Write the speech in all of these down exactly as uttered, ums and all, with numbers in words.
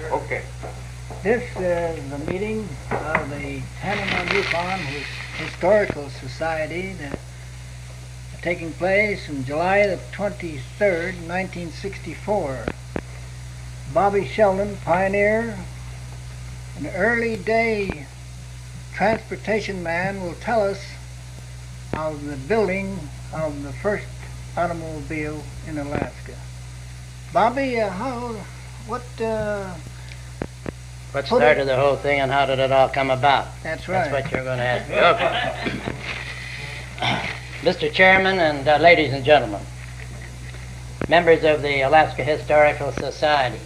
Okay. This is the meeting of the Tanana Yukon Historical Society that taking place on July the twenty-third, nineteen sixty-four. Bobby Sheldon, pioneer, an early day transportation man, will tell us of the building of the first automobile in Alaska. Bobby, uh, how, what, uh, What started the whole thing and how did it all come about? That's right. That's what you're going to ask me. Okay. Mister Chairman and uh, ladies and gentlemen, members of the Alaska Historical Society.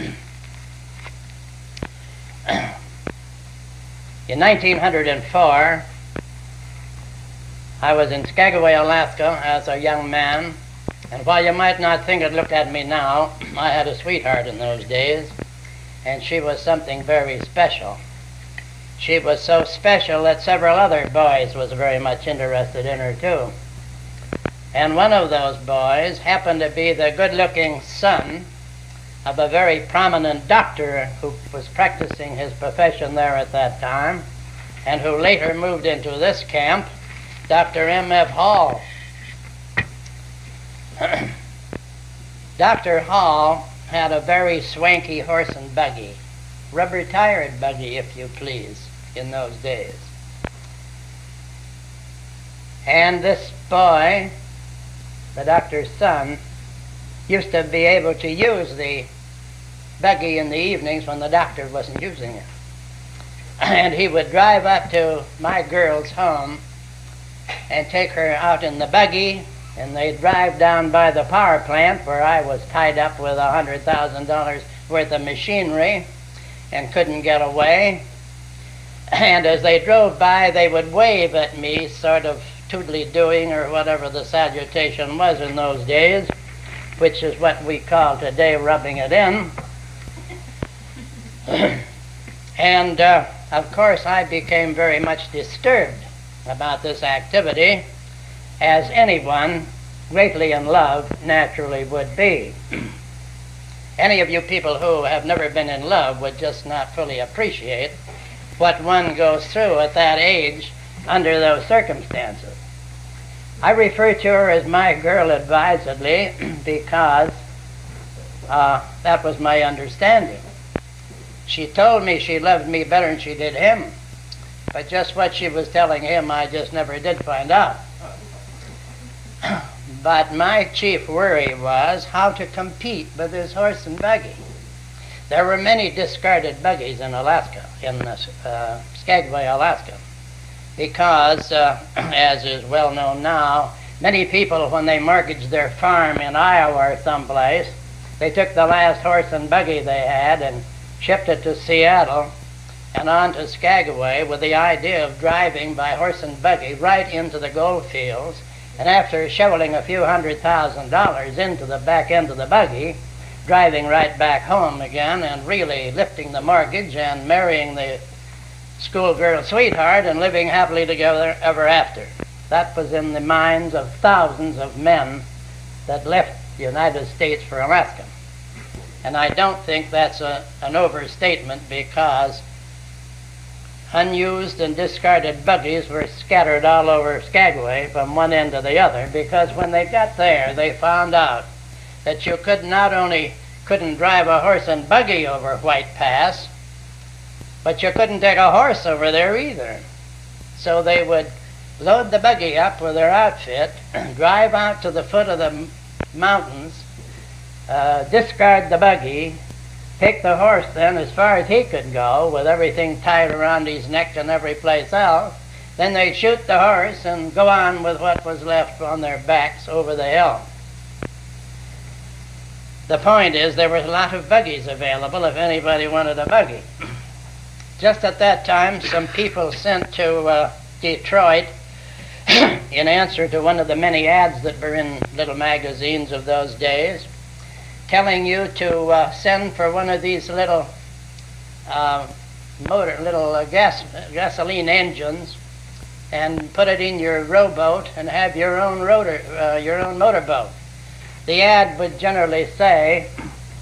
In nineteen oh four, I was in Skagway, Alaska as a young man, and while you might not think it, look at me now, I had a sweetheart in those days, and she was something very special. She was so special that several other boys was very much interested in her too. And one of those boys happened to be the good-looking son of a very prominent doctor who was practicing his profession there at that time, and who later moved into this camp, Doctor M F Hall. Doctor Hall had a very swanky horse and buggy, rubber-tired buggy, if you please, in those days. And this boy, the doctor's son, used to be able to use the buggy in the evenings when the doctor wasn't using it. And he would drive up to my girl's home and take her out in the buggy, and they'd drive down by the power plant where I was tied up with a hundred thousand dollars worth of machinery and couldn't get away. And as they drove by, they would wave at me, sort of toodly-doing or whatever the salutation was in those days, which is what we call today rubbing it in. And uh, of course I became very much disturbed about this activity, as anyone greatly in love naturally would be. Any of you people who have never been in love would just not fully appreciate what one goes through at that age under those circumstances. I refer to her as my girl advisedly because uh, that was my understanding. She told me she loved me better than she did him, but just what she was telling him I just never did find out. But my chief worry was how to compete with his horse and buggy. There were many discarded buggies in Alaska, in uh, Skagway, Alaska, because, uh, as is well known now, many people, when they mortgaged their farm in Iowa or someplace, they took the last horse and buggy they had and shipped it to Seattle and on to Skagway with the idea of driving by horse and buggy right into the gold fields, and after shoveling a few hundred thousand dollars into the back end of the buggy, driving right back home again and really lifting the mortgage and marrying the schoolgirl sweetheart and living happily together ever after. That was in the minds of thousands of men that left the United States for Alaska. And I don't think that's a, an overstatement, because unused and discarded buggies were scattered all over Skagway from one end to the other, because when they got there they found out that you could not only couldn't drive a horse and buggy over White Pass, but you couldn't take a horse over there either. So they would load the buggy up with their outfit, drive out to the foot of the m- mountains, uh, discard the buggy, take the horse then as far as he could go with everything tied around his neck and every place else. Then they'd shoot the horse and go on with what was left on their backs over the hill. The point is, there was a lot of buggies available if anybody wanted a buggy. Just at that time, some people sent to uh, Detroit in answer to one of the many ads that were in little magazines of those days, telling you to uh, send for one of these little uh, motor, little uh, gas, gasoline engines, and put it in your rowboat and have your own rotor, uh, your own motorboat. The ad would generally say,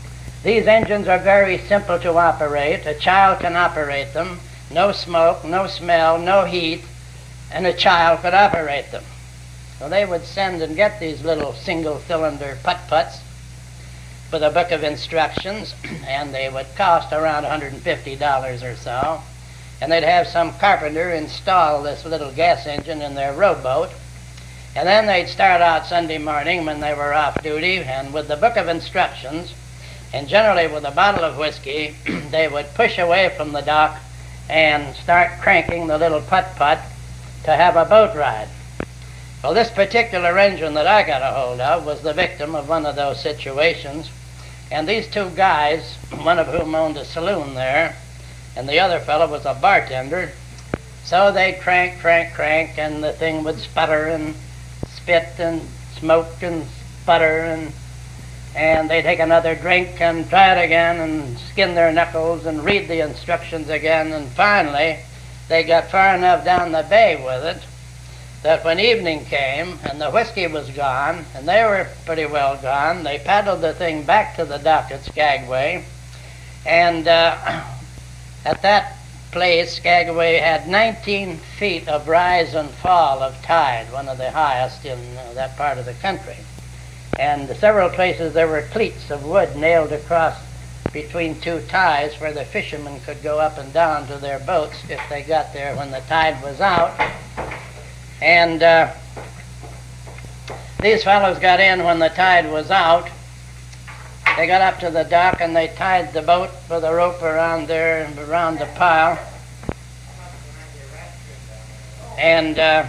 These engines are very simple to operate. A child can operate them. No smoke, no smell, no heat, and a child could operate them. So they would send and get these little single-cylinder putt-putts with a book of instructions, and they would cost around one hundred fifty dollars or so. And they'd have some carpenter install this little gas engine in their rowboat. And then they'd start out Sunday morning when they were off duty, and with the book of instructions, and generally with a bottle of whiskey, they would push away from the dock and start cranking the little putt-putt to have a boat ride. Well, this particular engine that I got a hold of was the victim of one of those situations. And these two guys, one of whom owned a saloon there, and the other fellow was a bartender, so they'd crank, crank, crank, and the thing would sputter and spit and smoke and sputter, and and they'd take another drink and try it again and skin their knuckles and read the instructions again, and finally they got far enough down the bay with it that when evening came and the whiskey was gone, and they were pretty well gone, they paddled the thing back to the dock at Skagway, and uh, at that place, Skagway had nineteen feet of rise and fall of tide, one of the highest in uh, that part of the country. And several places there were cleats of wood nailed across between two ties where the fishermen could go up and down to their boats if they got there when the tide was out. And uh, these fellows got in when the tide was out. They got up to the dock and they tied the boat with a rope around there, around the pile. And uh,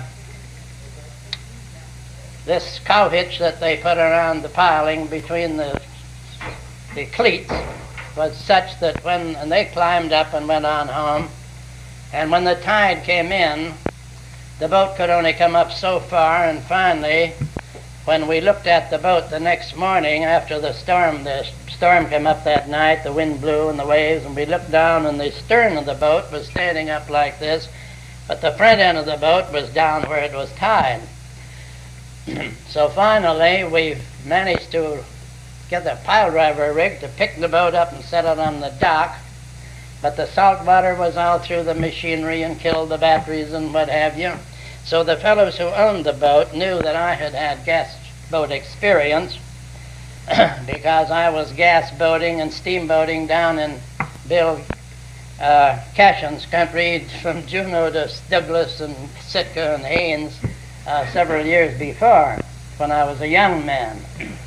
this cow hitch that they put around the piling between the the cleats was such that when and they climbed up and went on home, and when the tide came in, the boat could only come up so far, and finally, when we looked at the boat the next morning after the storm, the storm came up that night, the wind blew and the waves, and we looked down and the stern of the boat was standing up like this, but the front end of the boat was down where it was tied. So finally, we managed to get the pile driver rig to pick the boat up and set it on the dock, but the salt water was all through the machinery and killed the batteries and what have you. So the fellows who owned the boat knew that I had had gas boat experience because I was gas boating and steamboating down in Bill uh, Cashin's country from Juneau to Douglas and Sitka and Haines uh, several years before when I was a young man.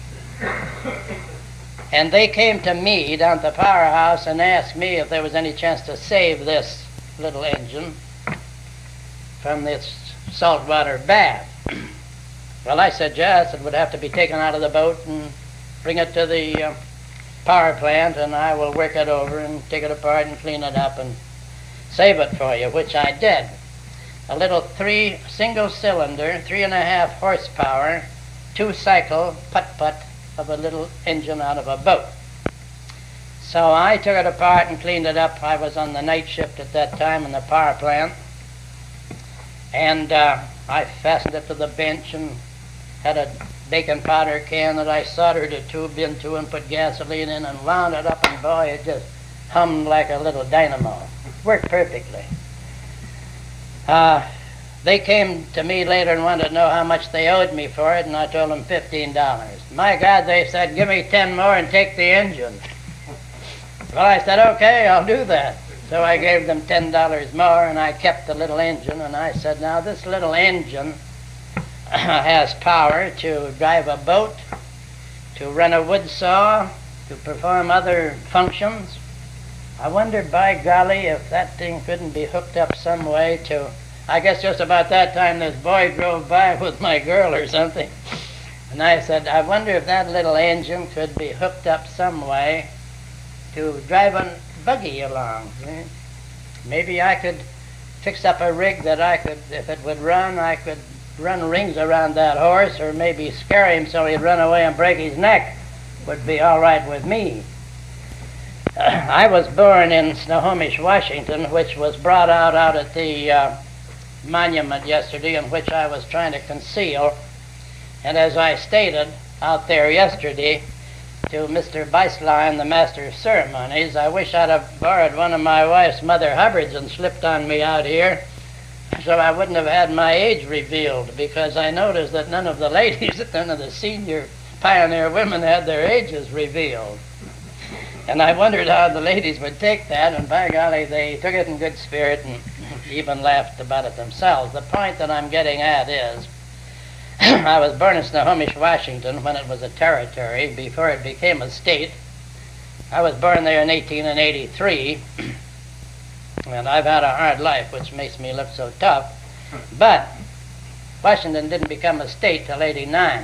And they came to me down at the powerhouse and asked me if there was any chance to save this little engine from this saltwater bath. Well, I said yes, it would have to be taken out of the boat and bring it to the uh, power plant, and I will work it over and take it apart and clean it up and save it for you, which I did. A little three single cylinder, three and a half horsepower, two cycle putt-putt of a little engine out of a boat. So I took it apart and cleaned it up. I was on the night shift at that time in the power plant, and uh, I fastened it to the bench and had a baking powder can that I soldered a tube into and put gasoline in and wound it up, and boy, it just hummed like a little dynamo. It worked perfectly. Uh, they came to me later and wanted to know how much they owed me for it, and I told them fifteen dollars. My God, they said, give me ten more and take the engine. Well, I said, okay, I'll do that. So I gave them ten dollars more, and I kept the little engine, and I said, now this little engine has power to drive a boat, to run a wood saw, to perform other functions. I wondered, by golly, if that thing couldn't be hooked up some way to, I guess just about that time this boy drove by with my girl or something. And I said, I wonder if that little engine could be hooked up some way to drive a buggy along. See? Maybe I could fix up a rig that I could, if it would run, I could run rings around that horse, or maybe scare him so he'd run away and break his neck. Would be all right with me. Uh, I was born in Snohomish, Washington, which was brought out out at the uh, monument yesterday, in which I was trying to conceal. And as I stated out there yesterday, to Mister Beislein, the master of ceremonies. I wish I'd have borrowed one of my wife's Mother Hubbards and slipped on me out here, so I wouldn't have had my age revealed, because I noticed that none of the ladies, none of the senior pioneer women had their ages revealed. And I wondered how the ladies would take that, and by golly, they took it in good spirit and even laughed about it themselves. The point that I'm getting at is, I was born in Snohomish, Washington, when it was a territory, before it became a state. I was born there in eighteen eighty-three, and I've had a hard life, which makes me look so tough. But Washington didn't become a state till eighty-nine.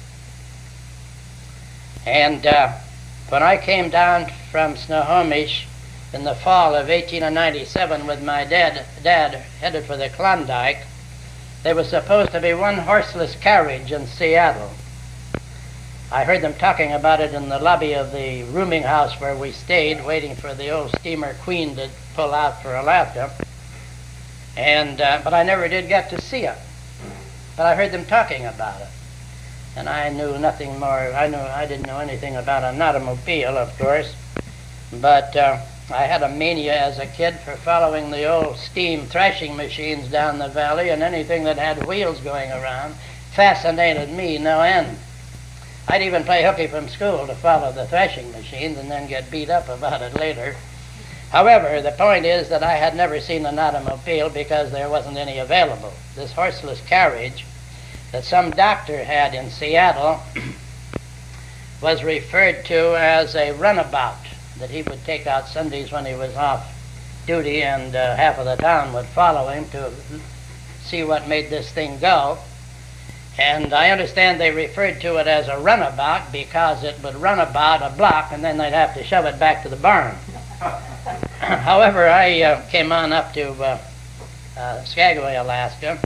And uh, when I came down from Snohomish in the fall of eighteen ninety-seven with my dad, dad headed for the Klondike, there was supposed to be one horseless carriage in Seattle. I heard them talking about it in the lobby of the rooming house where we stayed, waiting for the old steamer Queen to pull out for Alaska. And uh, but I never did get to see it. But I heard them talking about it, and I knew nothing more. I knew I didn't know anything about an automobile, of course, but uh, I had a mania as a kid for following the old steam threshing machines down the valley, and anything that had wheels going around fascinated me no end. I'd even play hooky from school to follow the threshing machines and then get beat up about it later. However, the point is that I had never seen an automobile because there wasn't any available. This horseless carriage that some doctor had in Seattle was referred to as a runabout, that he would take out Sundays when he was off duty, and uh, half of the town would follow him to see what made this thing go. And I understand they referred to it as a runabout because it would run about a block and then they'd have to shove it back to the barn. However, I uh, came on up to uh, uh, Skagway, Alaska,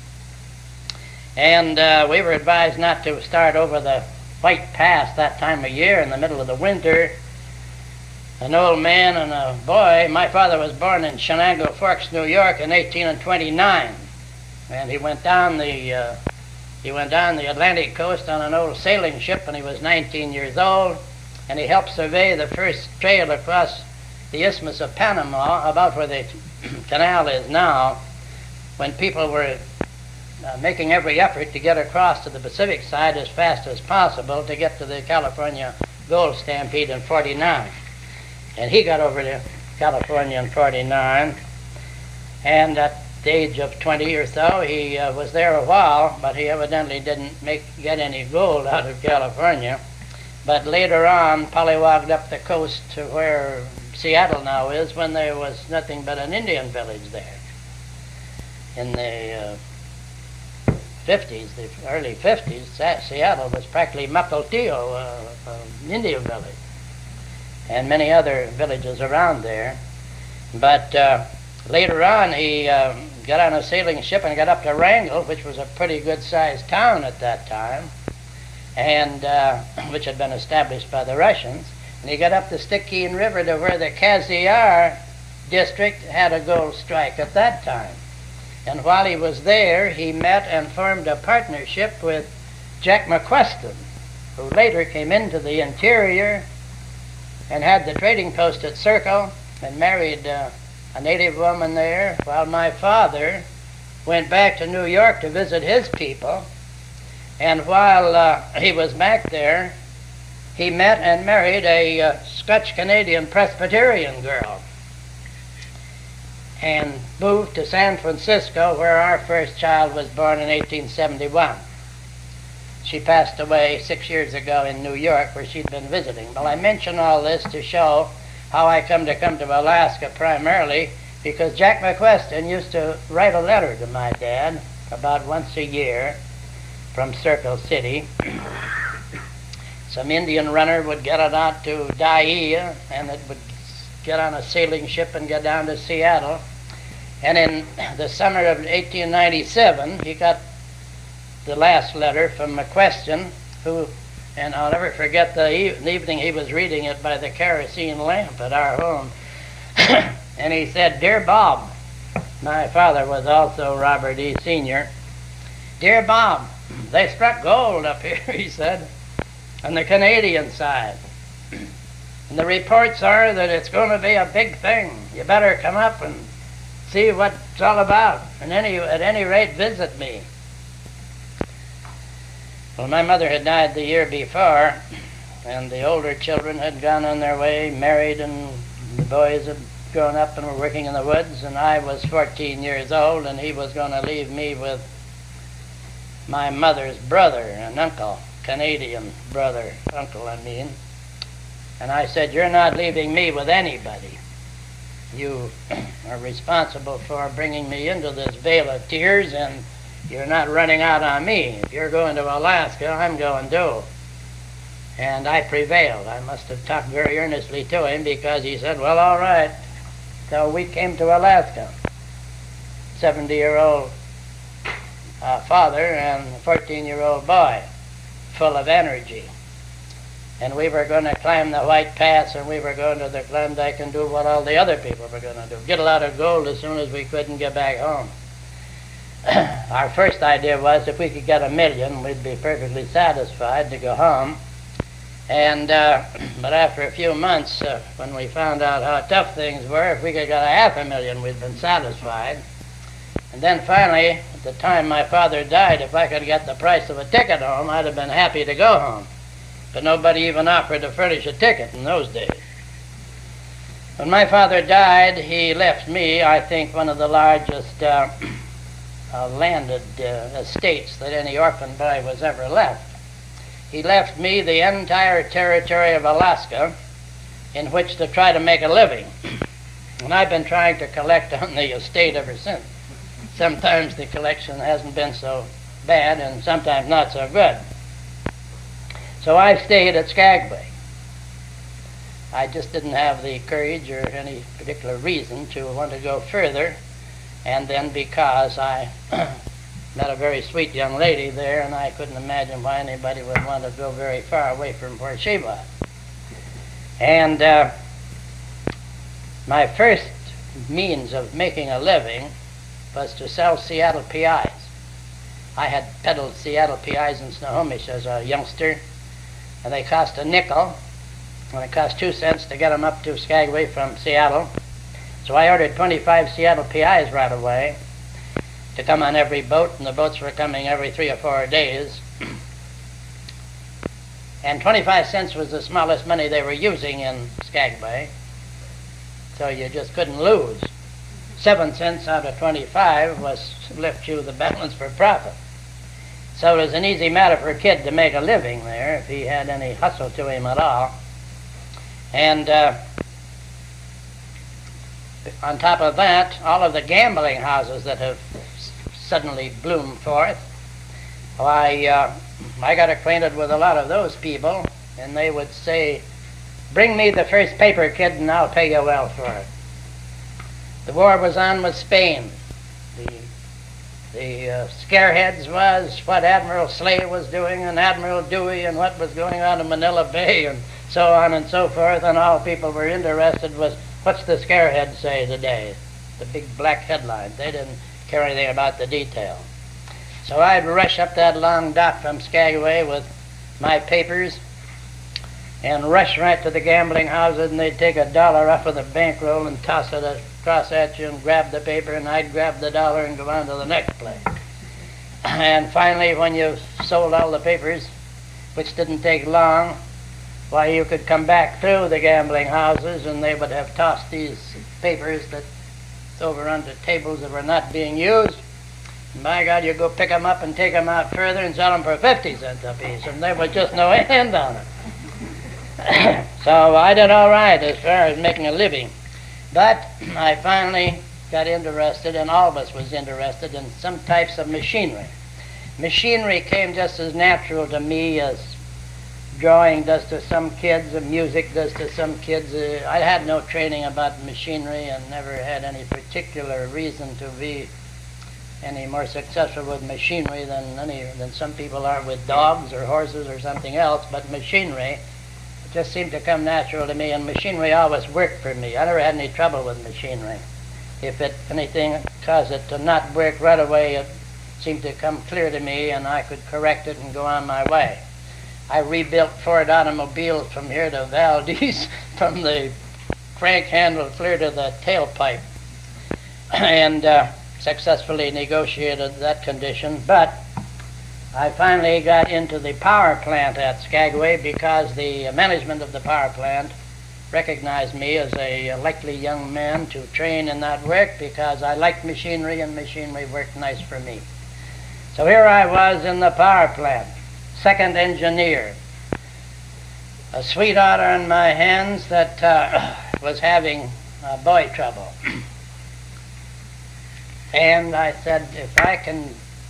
and uh, we were advised not to start over the White Pass that time of year in the middle of the winter. An old man and a boy, my father was born in Shenango Forks, New York in eighteen twenty-nine, and he went down the uh, he went down the Atlantic coast on an old sailing ship when he was nineteen years old, and he helped survey the first trail across the Isthmus of Panama, about where the canal is now, when people were uh, making every effort to get across to the Pacific side as fast as possible to get to the California gold stampede in forty-nine. And he got over to California in forty-nine, and at the age of twenty or so, he uh, was there a while, but he evidently didn't make get any gold out of California. But later on, pollywogged up the coast to where Seattle now is, when there was nothing but an Indian village there. In the uh, fifties, the early fifties, Seattle was practically Mukilteo, uh, an Indian village, and many other villages around there. But uh, later on, he uh, got on a sailing ship and got up to Wrangell, which was a pretty good-sized town at that time, and uh, which had been established by the Russians. And he got up the Stickeen River to where the Kaziar district had a gold strike at that time. And while he was there, he met and formed a partnership with Jack McQuestion, who later came into the interior and had the trading post at Circle and married uh, a native woman there, while my father went back to New York to visit his people. And while uh, he was back there, he met and married a uh, Scotch-Canadian Presbyterian girl and moved to San Francisco, where our first child was born in eighteen seventy-one. She passed away six years ago in New York, where she'd been visiting. Well, I mention all this to show how I come to come to Alaska primarily because Jack McQuestion used to write a letter to my dad about once a year from Circle City. Some Indian runner would get it out to Dyea, and it would get on a sailing ship and get down to Seattle. And in the summer of eighteen ninety-seven, he got the last letter from McQuestion, who, and I'll never forget the, e- the evening he was reading it by the kerosene lamp at our home. And he said, "Dear Bob," my father was also Robert E. Senior, "Dear Bob, they struck gold up here," he said. on the Canadian side. And the reports are that it's going to be a big thing. You better come up and see what it's all about. And any, at any rate, visit me. Well, my mother had died the year before, and the older children had gone on their way, married, and the boys had grown up and were working in the woods, and I was fourteen years old, and he was going to leave me with my mother's brother, an uncle, Canadian brother, uncle I mean. And I said, you're not leaving me with anybody. You are responsible for bringing me into this vale of tears, and you're not running out on me. If you're going to Alaska, I'm going too. And I prevailed. I must have talked very earnestly to him, because he said, well, all right. So we came to Alaska. seventy-year-old uh, father and a fourteen-year-old boy, full of energy. And we were going to climb the White Pass, and we were going to the Klondike and do what all the other people were going to do. Get a lot of gold as soon as we could and get back home. Our first idea was if we could get a million, we'd be perfectly satisfied to go home. And uh, but after a few months, uh, when we found out how tough things were, if we could get a half a million, we'd been satisfied. And then finally, at the time my father died, if I could get the price of a ticket home, I'd have been happy to go home. But nobody even offered to furnish a ticket in those days. When my father died, he left me, I think, one of the largest uh, uh, landed uh, estates that any orphan boy was ever left. He left me the entire territory of Alaska in which to try to make a living. And I've been trying to collect on the estate ever since. Sometimes the collection hasn't been so bad, and sometimes not so good. So I stayed at Skagway. I just didn't have the courage or any particular reason to want to go further. And then because I met a very sweet young lady there, and I couldn't imagine why anybody would want to go very far away from where she was. And uh, my first means of making a living was to sell Seattle P Is. I had peddled Seattle P Is in Snohomish as a youngster, and they cost a nickel, and it cost two cents to get them up to Skagway from Seattle. So I ordered twenty-five Seattle P Is right away to come on every boat, and the boats were coming every three or four days. And twenty-five cents was the smallest money they were using in Skagway, so you just couldn't lose. Seven cents out of twenty-five was left you the balance for profit. So it was an easy matter for a kid to make a living there if he had any hustle to him at all. And uh, on top of that, all of the gambling houses that have s- suddenly bloomed forth, why, uh, I got acquainted with a lot of those people, and they would say, bring me the first paper, kid, and I'll pay you well for it. The war was on with Spain. The, the uh, scareheads was what Admiral Slay was doing, and Admiral Dewey, and what was going on in Manila Bay, and so on and so forth, and all people were interested was, what's the scarehead say today? The big black headlines. They didn't care anything about the detail. So I'd rush up that long dock from Skagway with my papers and rush right to the gambling houses, and they'd take a dollar off of the bankroll and toss it across at you and grab the paper, and I'd grab the dollar and go on to the next place. And finally, when you sold all the papers, which didn't take long, why, you could come back through the gambling houses, and they would have tossed these papers that over onto tables that were not being used. And by God, you go pick them up and take them out further and sell them for fifty cents a piece, and there was just no end on it. So I did all right as far as making a living. But I finally got interested, and all of us was interested in some types of machinery. Machinery came just as natural to me as drawing does to some kids, and music does to some kids. Uh, I had no training about machinery and never had any particular reason to be any more successful with machinery than any than some people are with dogs or horses or something else. But machinery just seemed to come natural to me, and machinery always worked for me. I never had any trouble with machinery. If it anything caused it to not work right away, it seemed to come clear to me, and I could correct it and go on my way. I rebuilt Ford automobiles from here to Valdez, from the crank handle clear to the tailpipe, and uh, successfully negotiated that condition. But I finally got into the power plant at Skagway because the management of the power plant recognized me as a likely young man to train in that work because I liked machinery and machinery worked nice for me. So here I was in the power plant, second engineer, a sweetheart on my hands that uh, was having uh, boy trouble. And I said, if I can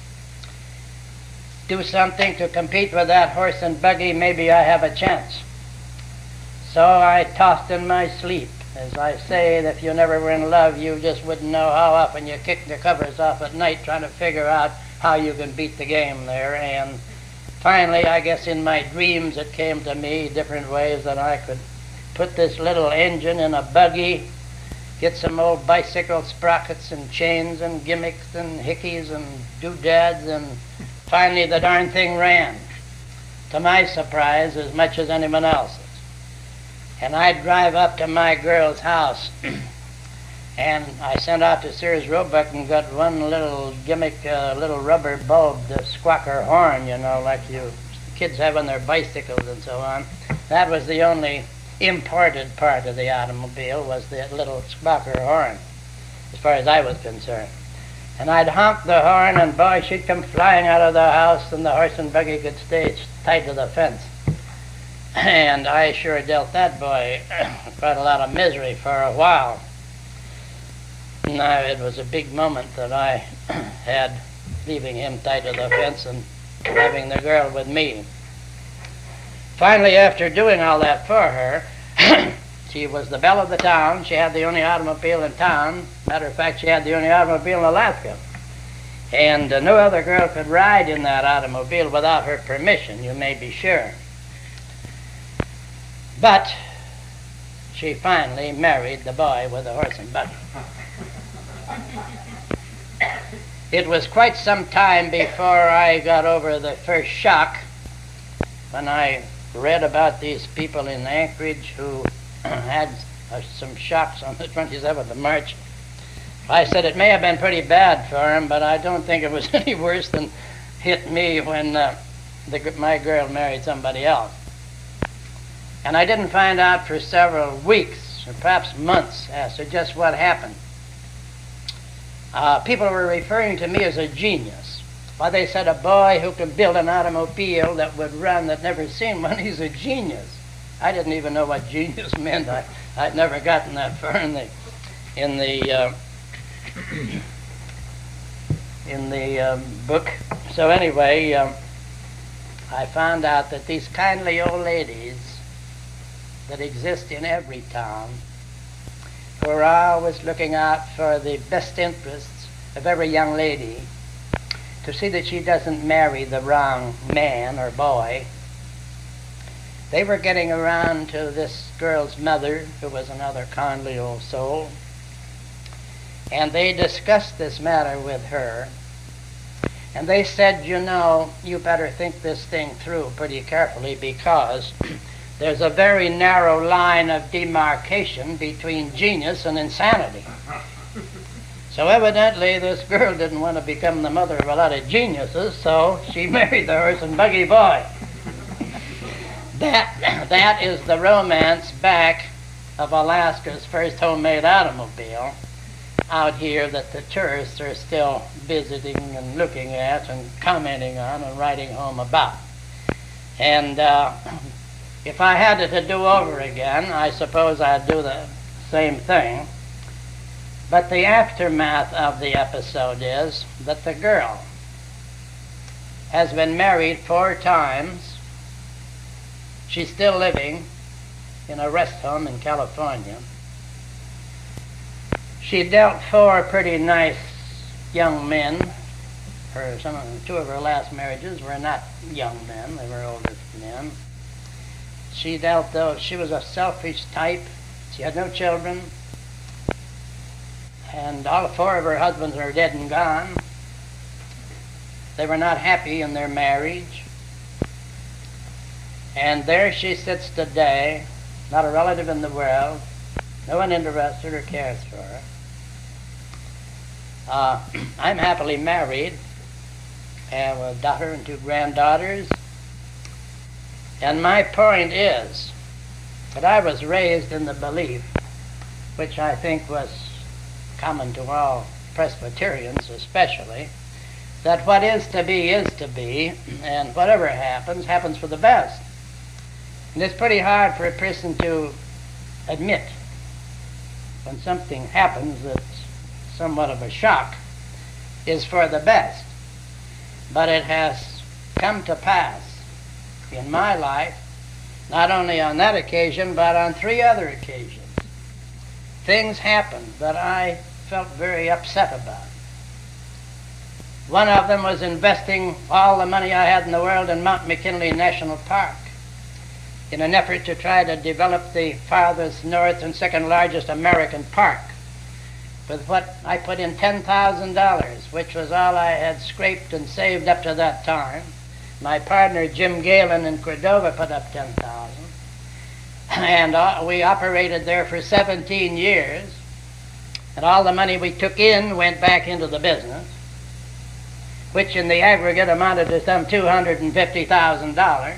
do something to compete with that horse and buggy, maybe I have a chance. So I tossed in my sleep. As I say, that if you never were in love, you just wouldn't know how often you kick the covers off at night trying to figure out how you can beat the game there. And finally, I guess in my dreams it came to me different ways that I could put this little engine in a buggy, get some old bicycle sprockets and chains and gimmicks and hickeys and doodads, and finally the darn thing ran, to my surprise as much as anyone else's. And I'd drive up to my girl's house, and I sent out to Sears Roebuck and got one little gimmick, uh, little rubber bulb, the squawker horn, you know, like you kids have on their bicycles and so on. That was the only imported part of the automobile, was the little squawker horn, as far as I was concerned. And I'd honk the horn, and boy, she'd come flying out of the house, and the horse and buggy could stay tied to the fence. And I sure dealt that boy quite a lot of misery for a while. Now, it was a big moment that I had, leaving him tied to the fence and having the girl with me. Finally, after doing all that for her, she was the belle of the town. She had the only automobile in town. Matter of fact, she had the only automobile in Alaska. And uh, no other girl could ride in that automobile without her permission, you may be sure. But she finally married the boy with the horse and buggy. It was quite some time before I got over the first shock when I read about these people in Anchorage who had uh, some shocks on the twenty-seventh of March. I said it may have been pretty bad for them, but I don't think it was any worse than hit me when uh, the, my girl married somebody else. And I didn't find out for several weeks, or perhaps months, as to just what happened. Uh, people were referring to me as a genius. Why, they said a boy who could build an automobile that would run, that never seen one, he's a genius. I didn't even know what genius meant. I, I'd never gotten that far in the in the uh, in the um, book. So anyway, um, I found out that these kindly old ladies that exist in every town, who are always looking out for the best interests of every young lady, to see that she doesn't marry the wrong man or boy. They were getting around to this girl's mother, who was another kindly old soul, and they discussed this matter with her, and they said, you know, you better think this thing through pretty carefully, because there's a very narrow line of demarcation between genius and insanity. So evidently this girl didn't want to become the mother of a lot of geniuses, so she married the horse and buggy boy. That, that is the romance back of Alaska's first homemade automobile, out here, that the tourists are still visiting and looking at and commenting on and writing home about. And uh, if I had it to do over again, I suppose I'd do the same thing. But the aftermath of the episode is that the girl has been married four times. She's still living in a rest home in California. She dealt four pretty nice young men. Her, some of, two of her last marriages were not young men, they were older men. She dealt those, she was a selfish type. She had no children. And all four of her husbands are dead and gone. They were not happy in their marriage. And there she sits today, not a relative in the world, no one interested or cares for her. Uh, I'm happily married. I have a daughter and two granddaughters. And my point is that I was raised in the belief, which I think was common to all Presbyterians especially, that what is to be is to be, and whatever happens, happens for the best. And it's pretty hard for a person to admit when something happens that's somewhat of a shock is for the best. But it has come to pass in my life, not only on that occasion, but on three other occasions. Things happened that I felt very upset about. One of them was investing all the money I had in the world in Mount McKinley National Park in an effort to try to develop the farthest north and second largest American park. With what I put in ten thousand dollars, which was all I had scraped and saved up to that time. My partner Jim Galen in Cordova put up ten thousand dollars. And uh, we operated there for seventeen years. And all the money we took in went back into the business, which in the aggregate amounted to some two hundred fifty thousand dollars.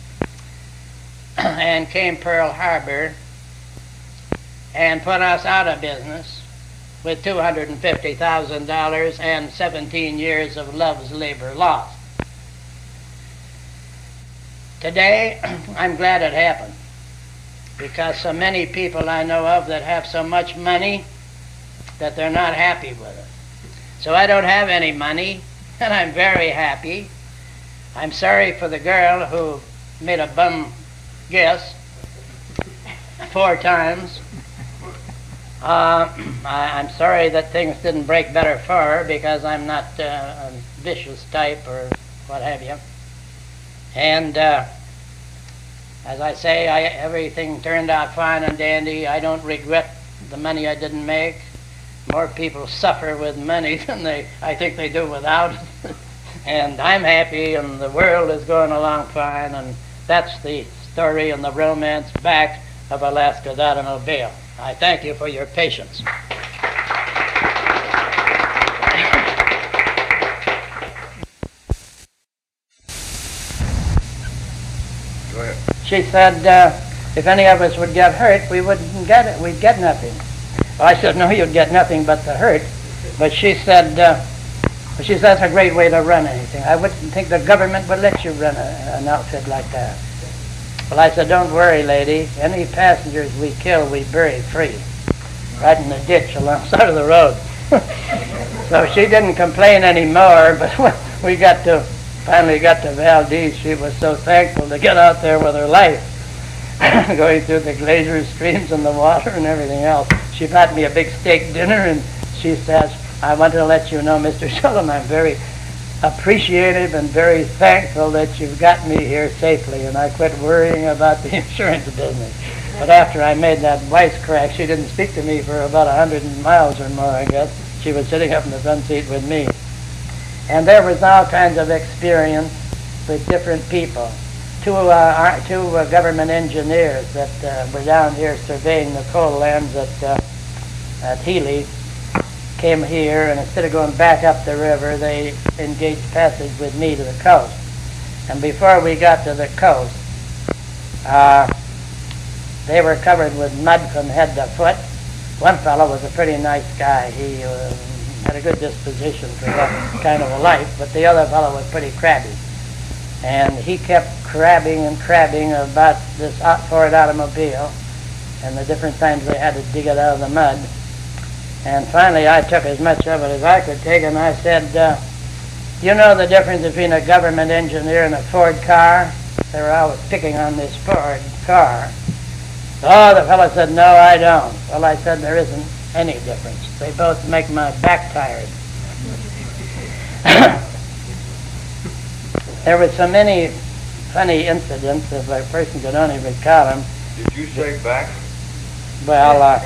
And came Pearl Harbor and put us out of business with two hundred fifty thousand dollars and seventeen years of love's labor lost. Today, I'm glad it happened, because so many people I know of that have so much money that they're not happy with it. So I don't have any money, and I'm very happy. I'm sorry for the girl who made a bum guess four times. Uh, I, I'm sorry that things didn't break better for her, because I'm not uh, a vicious type or what have you. And uh, as I say, I, everything turned out fine and dandy. I don't regret the money I didn't make. More people suffer with money than they, I think they do without. And I'm happy, and the world is going along fine, and that's the story and the romance back of Alaska's automobile. I thank you for your patience. Go ahead. She said, uh, if any of us would get hurt, we wouldn't get it. We'd get nothing. Well, I said, no, you'd get nothing but the hurt. But she said, uh, she said, that's a great way to run anything. I wouldn't think the government would let you run a, an outfit like that. Well, I said, don't worry, lady. Any passengers we kill, we bury free. Right in the ditch alongside of the road. So she didn't complain anymore, but when we got to, finally got to Valdez, she was so thankful to get out there with her life, going through the glacier streams and the water and everything else. She bought me a big steak dinner, and she says, I want to let you know, Mister Shulman, I'm very appreciative and very thankful that you've got me here safely, and I quit worrying about the insurance business. But after I made that wisecrack, she didn't speak to me for about a hundred miles or more, I guess. She was sitting up in the front seat with me. And there was all kinds of experience with different people. Two, uh, two uh, government engineers that uh, were down here surveying the coal lands at, uh, at Healy came here, and instead of going back up the river, they engaged passage with me to the coast. And before we got to the coast, uh, they were covered with mud from head to foot. One fellow was a pretty nice guy. He uh, had a good disposition for that kind of a life, but the other fellow was pretty crabby. And he kept crabbing and crabbing about this Ford automobile and the different times they had to dig it out of the mud. And finally I took as much of it as I could take, and I said, uh, you know the difference between a government engineer and a Ford car? They were always picking on this Ford car. Oh, the fellow said, no, I don't. Well, I said, there isn't any difference. They both make my back tired. There were so many funny incidents, if a person could only recall them. Did you say back? Well, uh,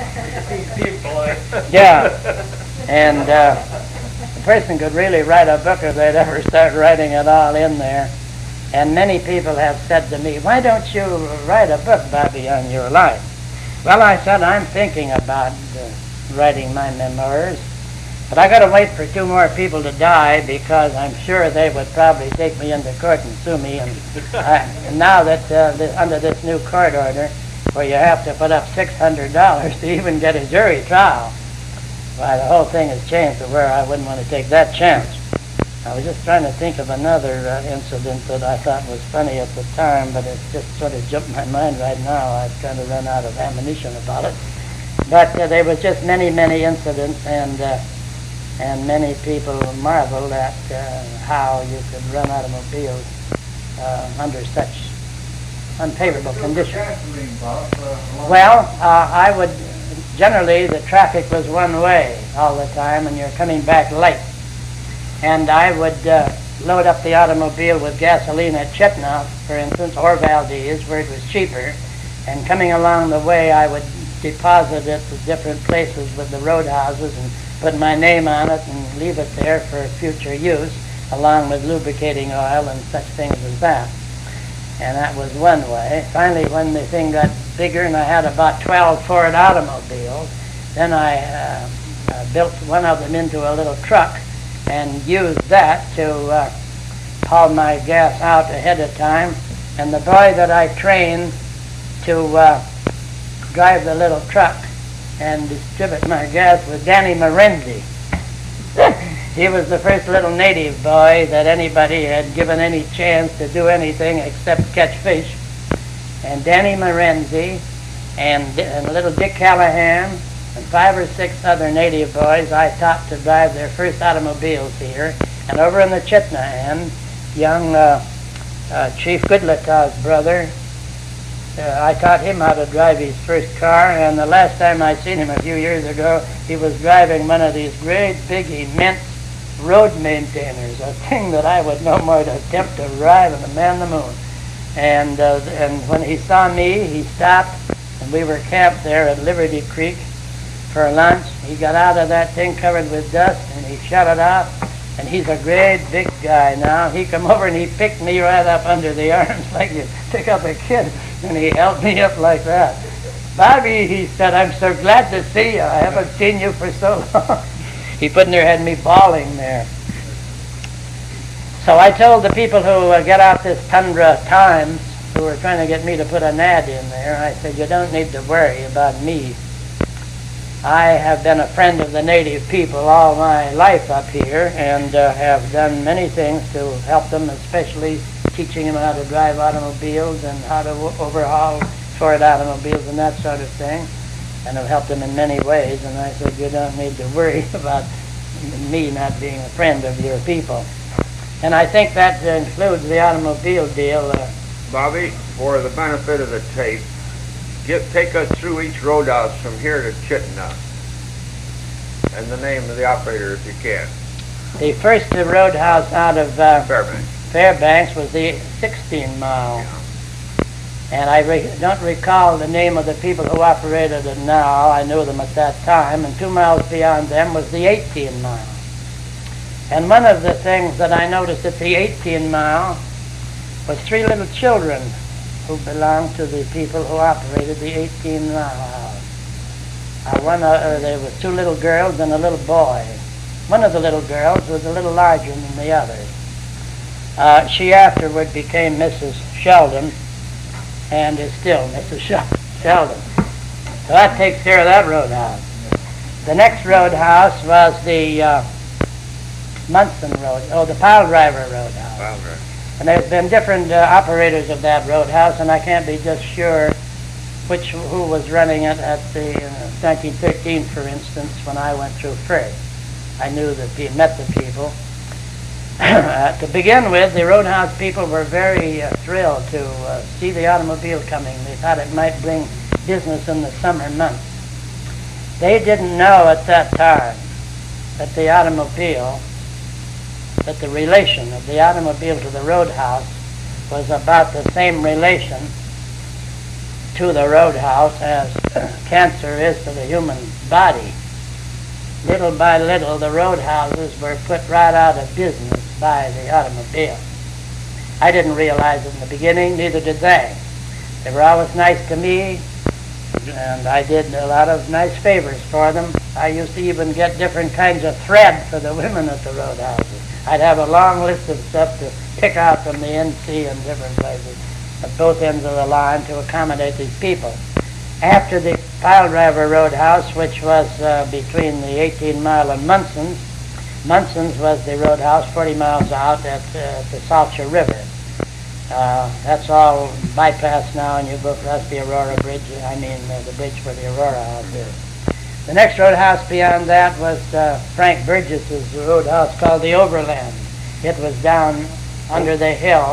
yeah, and uh, a person could really write a book if they'd ever start writing it all in there. And many people have said to me, why don't you write a book, Bobby, on your life? Well, I said, I'm thinking about uh, writing my memoirs, but I got to wait for two more people to die because I'm sure they would probably take me into court and sue me. And, I, and now that uh, this, under this new court order, where you have to put up six hundred dollars to even get a jury trial, why, the whole thing has changed to where I wouldn't want to take that chance. I was just trying to think of another uh, incident that I thought was funny at the time, but it just sort of jumped my mind right now. I've kind of run out of ammunition about it. But uh, there was just many, many incidents, and uh, and many people marveled at uh, how you could run automobiles uh, under such unfavorable conditions. Well, uh, I would, generally the traffic was one way all the time, and you're coming back late. And I would uh, load up the automobile with gasoline at Chittenden, for instance, or Valdez, where it was cheaper. And coming along the way, I would deposit it at different places with the roadhouses and put my name on it and leave it there for future use, along with lubricating oil and such things as that. And that was one way. Finally, when the thing got bigger and I had about twelve Ford automobiles, then I uh, uh, built one of them into a little truck and used that to uh, haul my gas out ahead of time. And the boy that I trained to uh, drive the little truck and distribute my gas was Danny Morenzi. He was the first little native boy that anybody had given any chance to do anything except catch fish. And Danny Morenzi and, and little Dick Callahan and five or six other native boys I taught to drive their first automobiles here. And over in the Chittenden end, young uh, uh, Chief Goodlataw's brother, uh, I taught him how to drive his first car, and the last time I seen him a few years ago, he was driving one of these great big immense road maintainers, a thing that I would no more to attempt to ride than a man the moon. And, uh, and when he saw me, he stopped, and we were camped there at Liberty Creek for lunch. He got out of that thing covered with dust, and he shut it off, and he's a great big guy now. He come over and he picked me right up under the arms like you pick up a kid, and he held me up like that. Bobby, he said, I'm so glad to see you. I haven't seen you for so long. He put near had me bawling there. So I told the people who uh, get out this Tundra Times, who were trying to get me to put an ad in there, I said, you don't need to worry about me. I have been a friend of the native people all my life up here, and uh, have done many things to help them, especially teaching them how to drive automobiles and how to w- overhaul Ford automobiles and that sort of thing, and have helped them in many ways. And I said, you don't need to worry about me not being a friend of your people. And I think that includes the automobile deal. Uh, Bobby, for the benefit of the tape, get, take us through each roadhouse from here to Chittenden, and the name of the operator if you can. The first roadhouse out of uh, Fairbanks. Fairbanks was the sixteen mile. Yeah. And I re- don't recall the name of the people who operated it now. I knew them at that time. And two miles beyond them was the eighteen mile. And one of the things that I noticed at the eighteen mile was three little children who belonged to the people who operated the eighteen mile house. Uh, one, uh, there were two little girls and a little boy. One of the little girls was a little larger than the others. Uh, she afterward became Missus Sheldon, and is still Missus Sheldon. So that takes care of that roadhouse. The next roadhouse was the uh, Munson Road, oh, the Pile Driver Roadhouse. Pile Driver. And there's been different uh, operators of that roadhouse, and I can't be just sure which who was running it at the uh, nineteen thirteen, for instance, when I went through first. I knew the pe- met the people. Uh, to begin with, the roadhouse people were very uh, thrilled to uh, see the automobile coming. They thought it might bring business in the summer months. They didn't know at that time that the automobile, that the relation of the automobile to the roadhouse was about the same relation to the roadhouse as cancer is to the human body. Little by little, the roadhouses were put right out of business by the automobile. I didn't realize it in the beginning, neither did they. They were always nice to me, and I did a lot of nice favors for them. I used to even get different kinds of thread for the women at the roadhouses. I'd have a long list of stuff to pick out from the N C and different places at both ends of the line to accommodate these people. After the Piledriver Roadhouse, which was uh, between the eighteen mile and Munson's, Munson's was the roadhouse forty miles out at uh, the Salcha River. Uh, that's all bypassed now, and you go across the Aurora Bridge, I mean uh, the bridge for the Aurora out there. The next roadhouse beyond that was uh, Frank Burgess's roadhouse called the Overland. It was down under the hill,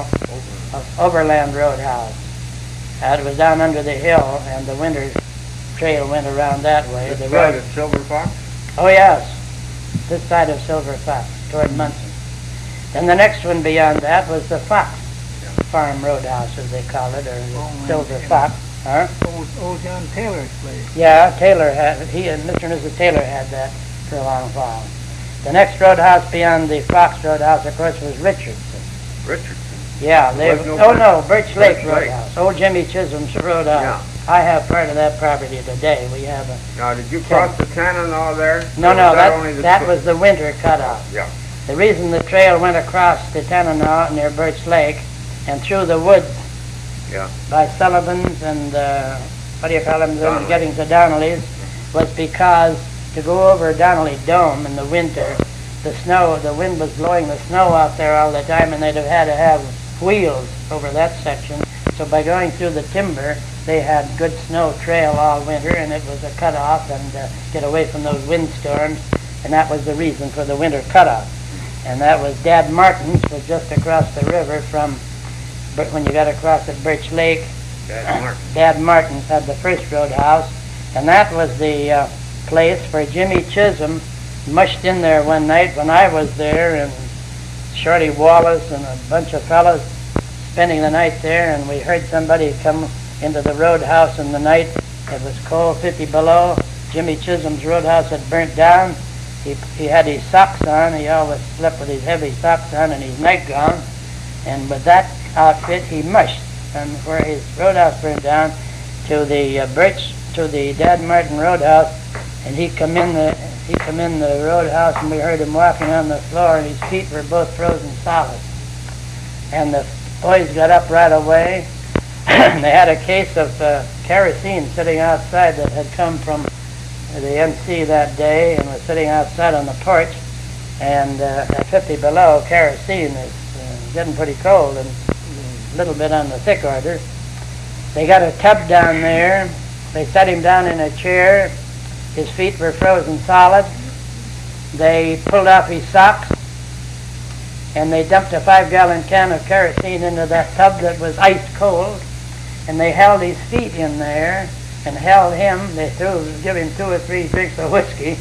of Overland Roadhouse. Uh, it was down under the hill, and the winter trail went around that way. This the side road, of Silver Fox? oh yes, this side of Silver Fox, toward Munson. Then the next one beyond that was the Fox Farm Roadhouse, as they call it, or the Oh, Silver yeah. Fox. Huh? Old, old John Taylor's place. Yeah, Taylor had, he and Mister and Missus Taylor had that for a long while. The next roadhouse beyond the Fox Roadhouse, of course, was Richardson. Richardson. Yeah, they, was no oh Birch- no, Birch Lake Birch Lake. Roadhouse, old Jimmy Chisholm's roadhouse. Yeah. I have part of that property today. We have a, Now, did you cross the Tanana there? no, Or no, was that, only the that tip? was the winter cutoff. Yeah. The reason the trail went across the Tanana near Birch Lake and through the woods Yeah. by Sullivan's and, uh, what do you call them, Donnelly. getting to Donnelly's, was because to go over Donnelly Dome in the winter, the snow, the wind was blowing the snow out there all the time, and they'd have had to have wheels over that section. So by going through the timber, they had good snow trail all winter, and it was a cutoff and uh, get away from those windstorms, and that was the reason for the winter cutoff. And that was Dad Martin's, was just across the river from, but when you got across at Birch Lake, Dad Martin. Dad Martin's had the first roadhouse, and that was the uh, place where Jimmy Chisholm mushed in there one night when I was there, and Shorty Wallace and a bunch of fellas spending the night there, and we heard somebody come into the roadhouse in the night. It was cold, fifty below. Jimmy Chisholm's roadhouse had burnt down. He, he had his socks on. He always slept with his heavy socks on and his nightgown. And with that outfit, he mushed. And where his roadhouse burned down to the uh, Birch, to the Dad Martin roadhouse, and he come in the he come in the roadhouse, and we heard him walking on the floor, and his feet were both frozen solid. And the boys got up right away. They had a case of uh, kerosene sitting outside that had come from the N C that day, and was sitting outside on the porch. And uh, at fifty below, kerosene is uh, getting pretty cold and a little bit on the thick order. They got a tub down there. They set him down in a chair. His feet were frozen solid. They pulled off his socks, and they dumped a five-gallon can of kerosene into that tub that was ice cold, and they held his feet in there and held him. They threw, give him two or three drinks of whiskey.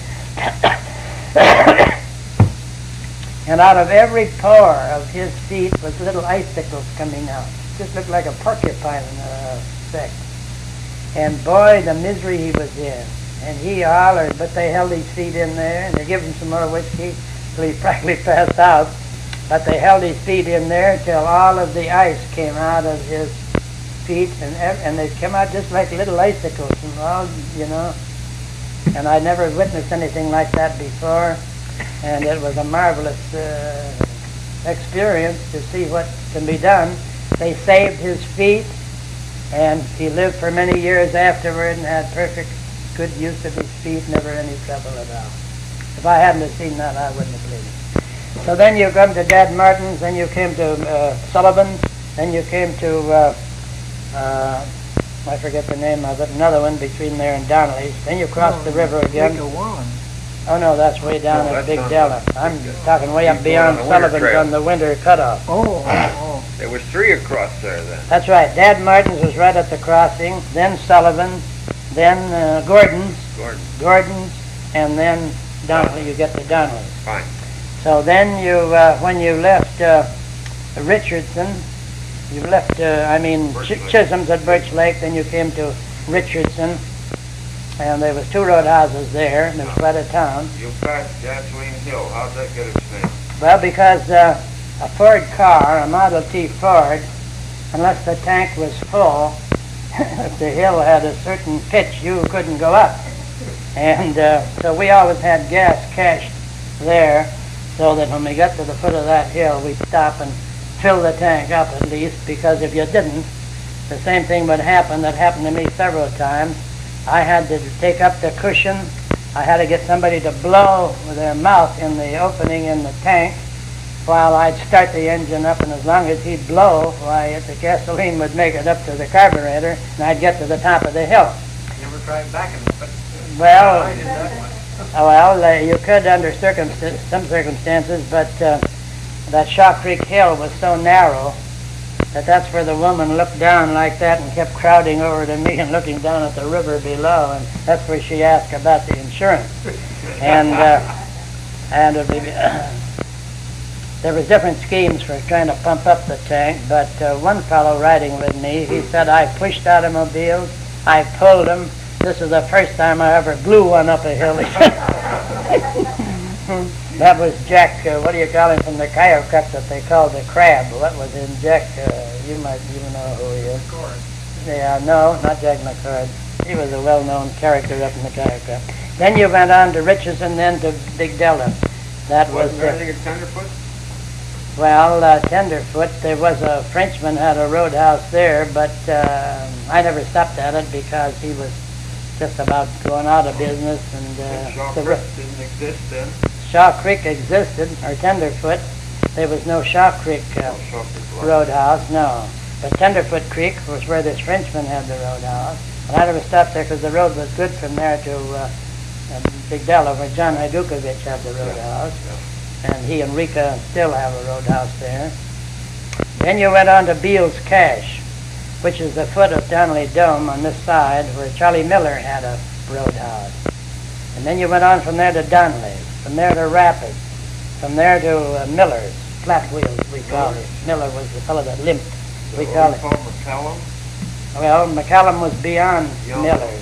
And out of every pore of his feet was little icicles coming out. Just looked like a porcupine in a effect. And boy, the misery he was in. And he hollered, but they held his feet in there, and they gave him some more whiskey till he practically passed out. But they held his feet in there till all of the ice came out of his feet, and ev- and they came out just like little icicles, and all, you know. And I never witnessed anything like that before. And it was a marvelous uh, experience to see what can be done. They saved his feet, and he lived for many years afterward and had perfect good use of his feet, never any trouble at all. If I hadn't have seen that, I wouldn't have believed it. So then you come to Dad Martin's, then you came to uh, Sullivan's, then you came to, uh, uh, I forget the name of it, another one between there and Donnelly's. Then you cross the river again. Rico Wallen. Oh no, that's way down No, at that's Big not- Della. I'm talking way up He's going on beyond the winter Sullivan's trail. on the winter cutoff. Oh, oh, There was three across there then. That's right. Dad Martin's was right at the crossing, then Sullivan's, then uh, Gordon's, Gordon. Gordon's, and then Donnelly. You get to Donnelly's. Fine. So then you, uh, when you left uh, Richardson, you left, uh, I mean, Birch Ch- Lake. Chisholm's at Birch Lake, then you came to Richardson, and there was two roadhouses there, and there was quite a town. You passed Gasoline Hill. How'd that get its name? Well, because uh, a Ford car, a Model T Ford, unless the tank was full, if the hill had a certain pitch, you couldn't go up. And uh, so we always had gas cached there, so that when we got to the foot of that hill, we'd stop and fill the tank up at least, because if you didn't, the same thing would happen that happened to me several times. I had to take up the cushion. I had to get somebody to blow with their mouth in the opening in the tank while I'd start the engine up, and as long as he'd blow, why, the gasoline would make it up to the carburetor, and I'd get to the top of the hill. You ever tried backing it? But Well, I did that one. Oh, well, uh, you could under circumst- some circumstances, but uh, that Shaw Creek Hill was so narrow that that's where the woman looked down like that and kept crowding over to me and looking down at the river below, and that's where she asked about the insurance. And uh, and it, uh, there was different schemes for trying to pump up the tank, but uh, one fellow riding with me, he said, I pushed automobiles, I pulled them. This is the first time I ever blew one up a hill. That was Jack, uh, what do you call him, from the Kyokup that they called the Crab. What was in Jack, uh, you might even know who he is. McCord. Yeah, no, not Jack McCord. He was a well-known character up in the Kyokup. Then you went on to Riches and then to Big Delta. That was... Wasn't there anything at Tenderfoot? Well, uh, Tenderfoot, there was a Frenchman had a roadhouse there, but uh, I never stopped at it because he was just about going out of business. And uh, Shaw the Creek ro- didn't exist then? Shaw Creek existed, or Tenderfoot. There was no Shaw Creek uh, Oh, Shaw Creek was. roadhouse, no. But Tenderfoot Creek was where this Frenchman had the roadhouse. And I never stopped there because the road was good from there to uh, uh, Big Delta, where John Hajdukovic had the roadhouse. Yeah. And he and Rika still have a roadhouse there. Then you went on to Beals Cache, which is the foot of Donnelly Dome on this side, where Charlie Miller had a roadhouse. And then you went on from there to Donnelly, from there to Rapids, from there to uh, Miller's, flat wheels we call it. Miller was the fellow that limped, we call it. McCallum? Well, McCallum was beyond Young. Miller's.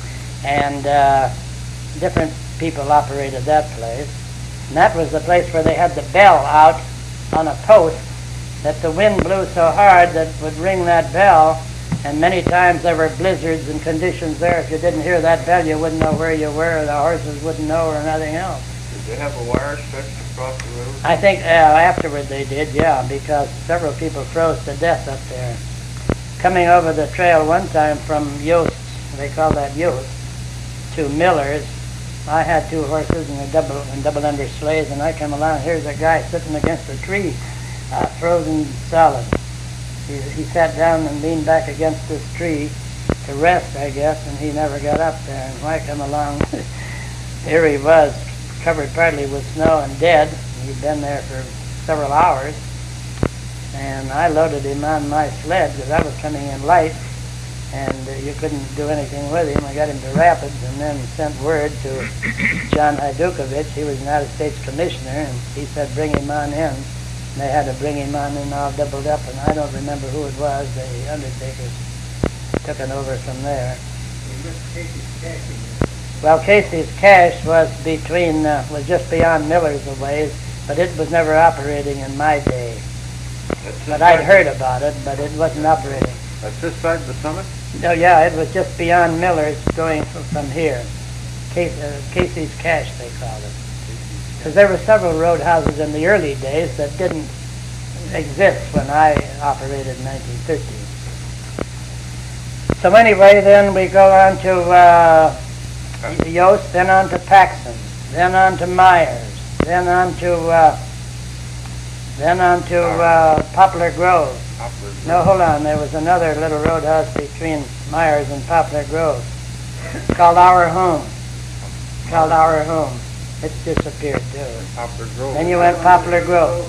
And uh, different people operated that place. And that was the place where they had the bell out on a post that the wind blew so hard that would ring that bell, and many times there were blizzards and conditions there. If you didn't hear that bell, you wouldn't know where you were, or the horses wouldn't know, or nothing else. Did they have a wire stretched across the road? I think uh, afterward they did, yeah, because several people froze to death up there. Coming over the trail one time from Yost, they call that Yost, to Miller's, I had two horses and a double and double under sleighs, and I come along. Here's a guy sitting against a tree, uh, frozen solid. He, he sat down and leaned back against this tree to rest, I guess, and he never got up there. And when I come along, here he was, covered partly with snow and dead. He'd been there for several hours, and I loaded him on my sled because I was coming in light, and uh, you couldn't do anything with him. I got him to Rapids and then sent word to John Hajdukovic. He was United States Commissioner, and he said, bring him on in. And they had to bring him on in all doubled up, and I don't remember who it was. The undertakers took it over from there. Well, Casey's Cache was between, uh, was just beyond Miller's a ways, but it was never operating in my day. That's But this I'd side- heard about it, but it wasn't operating. That's this side of the summit? No, yeah, it was just beyond Miller's going f- from here. Case, uh, Casey's Cache, they called it. Because there were several roadhouses in the early days that didn't exist when I operated in nineteen thirteen. So anyway, then we go on to uh, Yost, then on to Paxson, then on to Myers, then on to uh, then on to uh, Poplar Grove. Poplar Grove. No, hold on. There was another little roadhouse between Myers and Poplar Grove called Our Home. Called Our Home. It's disappeared too. Poplar Grove. Then you went Poplar Grove.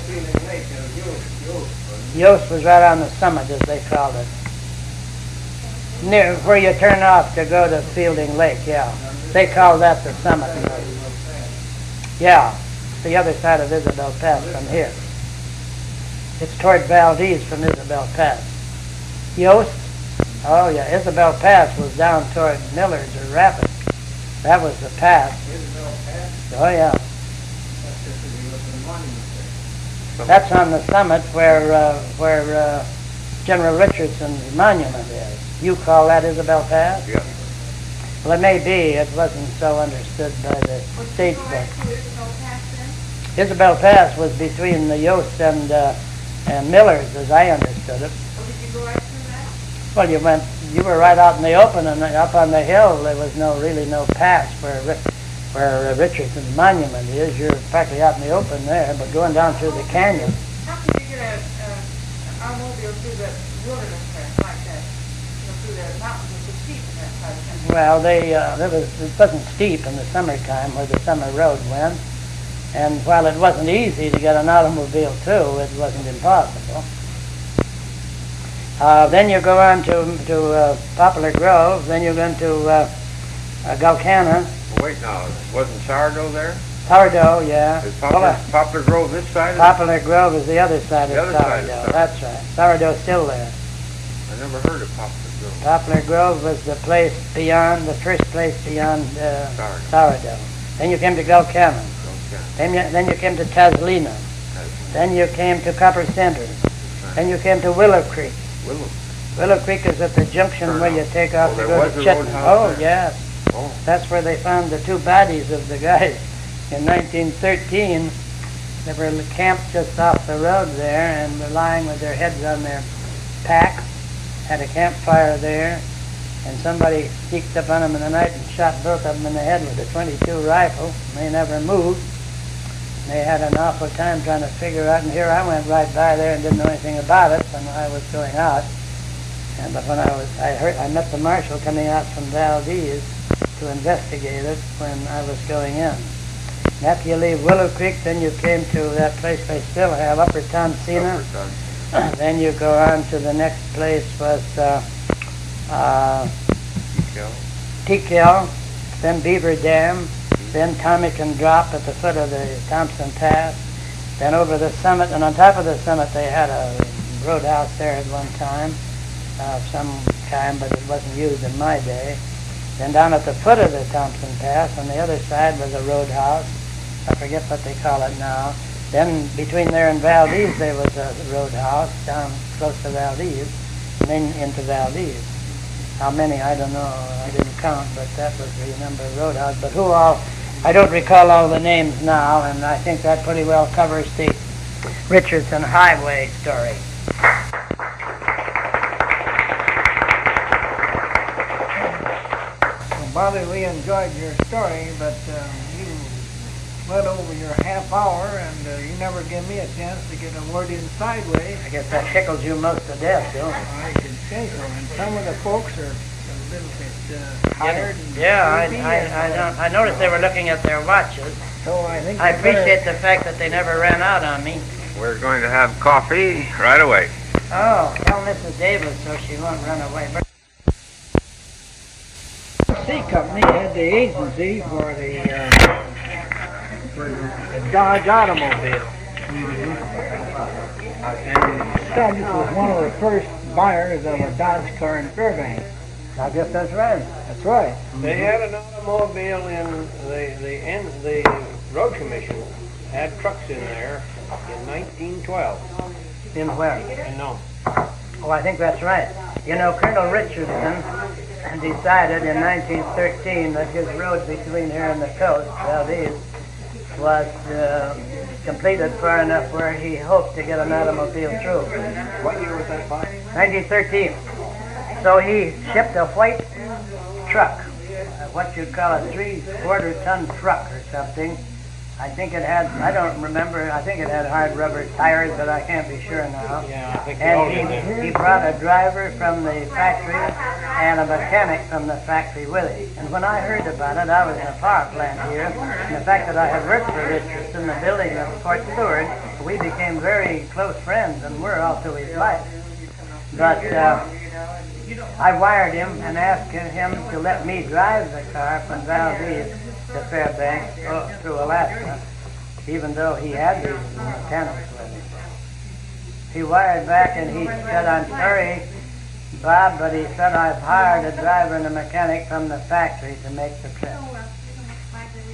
Yost was right on the summit, as they called it. Near where you turn off to go to Fielding Lake, yeah. They call that the summit. Yeah, it's the other side of Isabel Pass from here. It's toward Valdez from Isabel Pass. Yost? Oh yeah, Isabel Pass was down toward Miller's or Rapids. That was the pass. Oh yeah. That's on the summit where uh, where uh, General Richardson's monument is. You call that Isabel Pass? Yeah. Well, it may be. It wasn't so understood by the state book. Isabel Pass then? Isabel Pass was between the Yost and uh, and Millers, as I understood it. Or did you go right through that? Well, you went. You were right out in the open, and up on the hill there was no really no pass where Ri- where uh, Richardson's monument is. You're practically out in the open there, but going down through the canyon. How could you get a, uh, an automobile through the wilderness there like that? You know, through the mountains with the steep in that side of the country? Well, they uh, there was it wasn't steep in the summertime where the summer road went, and while it wasn't easy to get an automobile through, it wasn't impossible. Uh, then you go on to to uh, Poplar Grove. Then you go into uh, uh, Galcana, Well, wait now, wasn't Sourdough there? Sourdough, yeah. Is Well, Poplar, uh, Poplar Grove this side? of it? Poplar Grove is the other side The of other side of Sourdough. Sourdough. That's right. Sourdough's still there. I never heard of Poplar Grove. Poplar Grove was the place beyond, the first place beyond uh, Sourdough. Sourdough. Then you came to Galcana. Okay. Then you, then you came to Taslina. That's Then you came to Copper Center. right. Then you came to Willow Creek. Willow. Willow Creek is at the junction Turn where you off. take off Oh, to there go was to a Chittenden. roadhouse Oh, there? yes. Oh, That's where they found the two bodies of the guys in nineteen thirteen. They were camped just off the road there and were lying with their heads on their packs. Had a campfire there, and somebody sneaked up on them in the night and shot both of them in the head with a twenty-two rifle. They never moved. They had an awful time trying to figure out, and here I went right by there and didn't know anything about it when I was going out. And but when I was, I heard, I met the marshal coming out from Valdez to investigate it when I was going in. And after you leave Willow Creek, then you came to that place they still have, Upper Tonsina. Upper Tonsina. Then you go on to the next place was uh, uh, Decal. Teakell, then Beaver Dam, then Tommykin Drop at the foot of the Thompson Pass, then over the summit, and on top of the summit they had a roadhouse there at one time, uh, of some kind, but it wasn't used in my day. Then down at the foot of the Thompson Pass, on the other side was a roadhouse. I forget what they call it now. Then between there and Valdez there was a roadhouse down close to Valdez, and then into Valdez. How many, I don't know. I didn't count, but that was the number of roadhouse. But who all, I don't recall all the names now, and I think that pretty well covers the Richardson Highway story. Well, Bobby, we enjoyed your story, but uh, you went over your half hour, and uh, you never give me a chance to get a word in sideways. I guess that tickles you most to death, don't it? I can say so. And some of the folks are a little bit uh, tired. And Yeah, I, sleepy, I, and, I, uh, don't, I noticed they were looking at their watches. So I think I we better- appreciate the fact that they never ran out on me. We're going to have coffee right away. Oh, tell Missus Davis so she won't run away. But C Company had the agency for the, uh, for the Dodge automobile. And Stubbs was one of the first buyers of a Dodge car in Fairbanks. I guess that's right. That's right. They had an automobile in the the end. The road commission had trucks in there in nineteen twelve. In where? And no, Oh, I think that's right. You know, Colonel Richardson decided in nineteen thirteen that his road between here and the coast, Valdez, was uh, completed far enough where he hoped to get an automobile through. what year was that, Bob? nineteen thirteen. So he shipped a white truck, uh, what you'd call a three-quarter ton truck or something. I think it had, I don't remember, I think it had hard rubber tires, but I can't be sure now. Yeah, I think they all did And then. he, he brought a driver from the factory and a mechanic from the factory with him. And when I heard about it, I was in a power plant here, and the fact that I had worked for Richardson, the building of Fort Stewart, we became very close friends and were all through his life. But uh, I wired him and asked him to let me drive the car from Valdez to Fairbanks oh, through Alaska, even though he had these mechanics with him. He wired back and he said, "I'm sorry, Bob, but he said I've hired a driver and a mechanic from the factory to make the trip."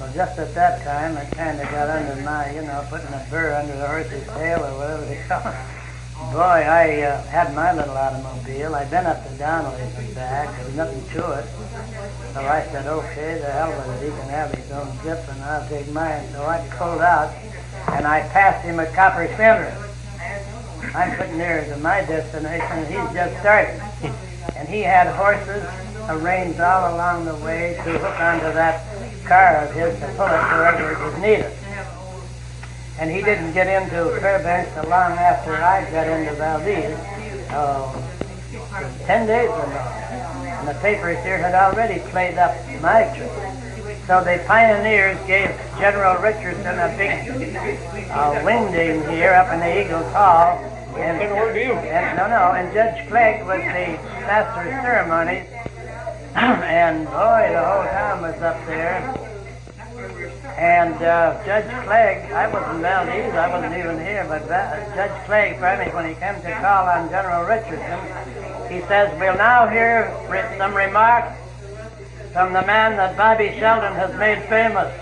Well, just at that time, it kind of got under my, you know, putting a burr under the horse's tail or whatever they call it. Boy, I uh, had my little automobile. I'd been up to Donnelly's and back. There was nothing to it. So I said, okay, the hell with it. He can have his own zip and I'll take mine. So I pulled out and I passed him at Copper Center. I'm putting nearer to my destination. He's just starting. And he had horses arranged all along the way to hook onto that car of his to pull it wherever it was needed. And he didn't get into Fairbanks so long after I got into Valdez. Oh, ten days or more. And the papers here had already played up my trip. So the pioneers gave General Richardson a big uh, wingding here up in the Eagles Hall. And, and, no, no, and Judge Clegg was the master of ceremonies. And boy, the whole town was up there. And uh, Judge Clegg, I was in Valdez, I wasn't even here, but uh, Judge Clegg, finally, when he came to call on General Richardson, he says, we'll now hear re- some remarks from the man that Bobby Sheldon has made famous.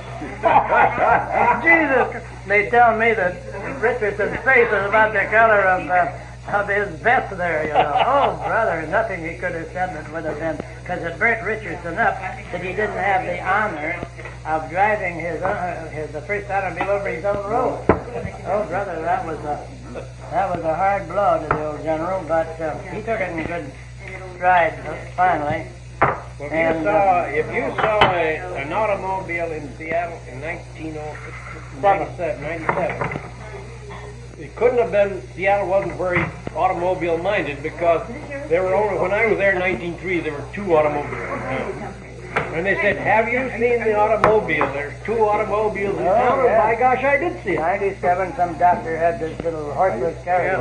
Jesus! They tell me that Richardson's face is about the color of, uh, of his vest there, you know. Oh, brother, nothing he could have said that would have been, because it burnt Richardson up that he didn't have the honor of driving his, uh, his the first automobile over his own road. Oh, brother, that was a that was a hard blow to the old general, but uh, he took it in good stride finally. Well, if And, you saw, if you saw a, an automobile in Seattle in nineteen ninety-seven, ninety-seven, it couldn't have been, Seattle wasn't very automobile minded because there were only, when I was there in nineteen oh three, there were two automobiles. And they said, have you seen the automobile? There's two automobiles in Oh, town. yeah. By gosh, I did see it. ninety-seven, some doctor had this little horseless carriage.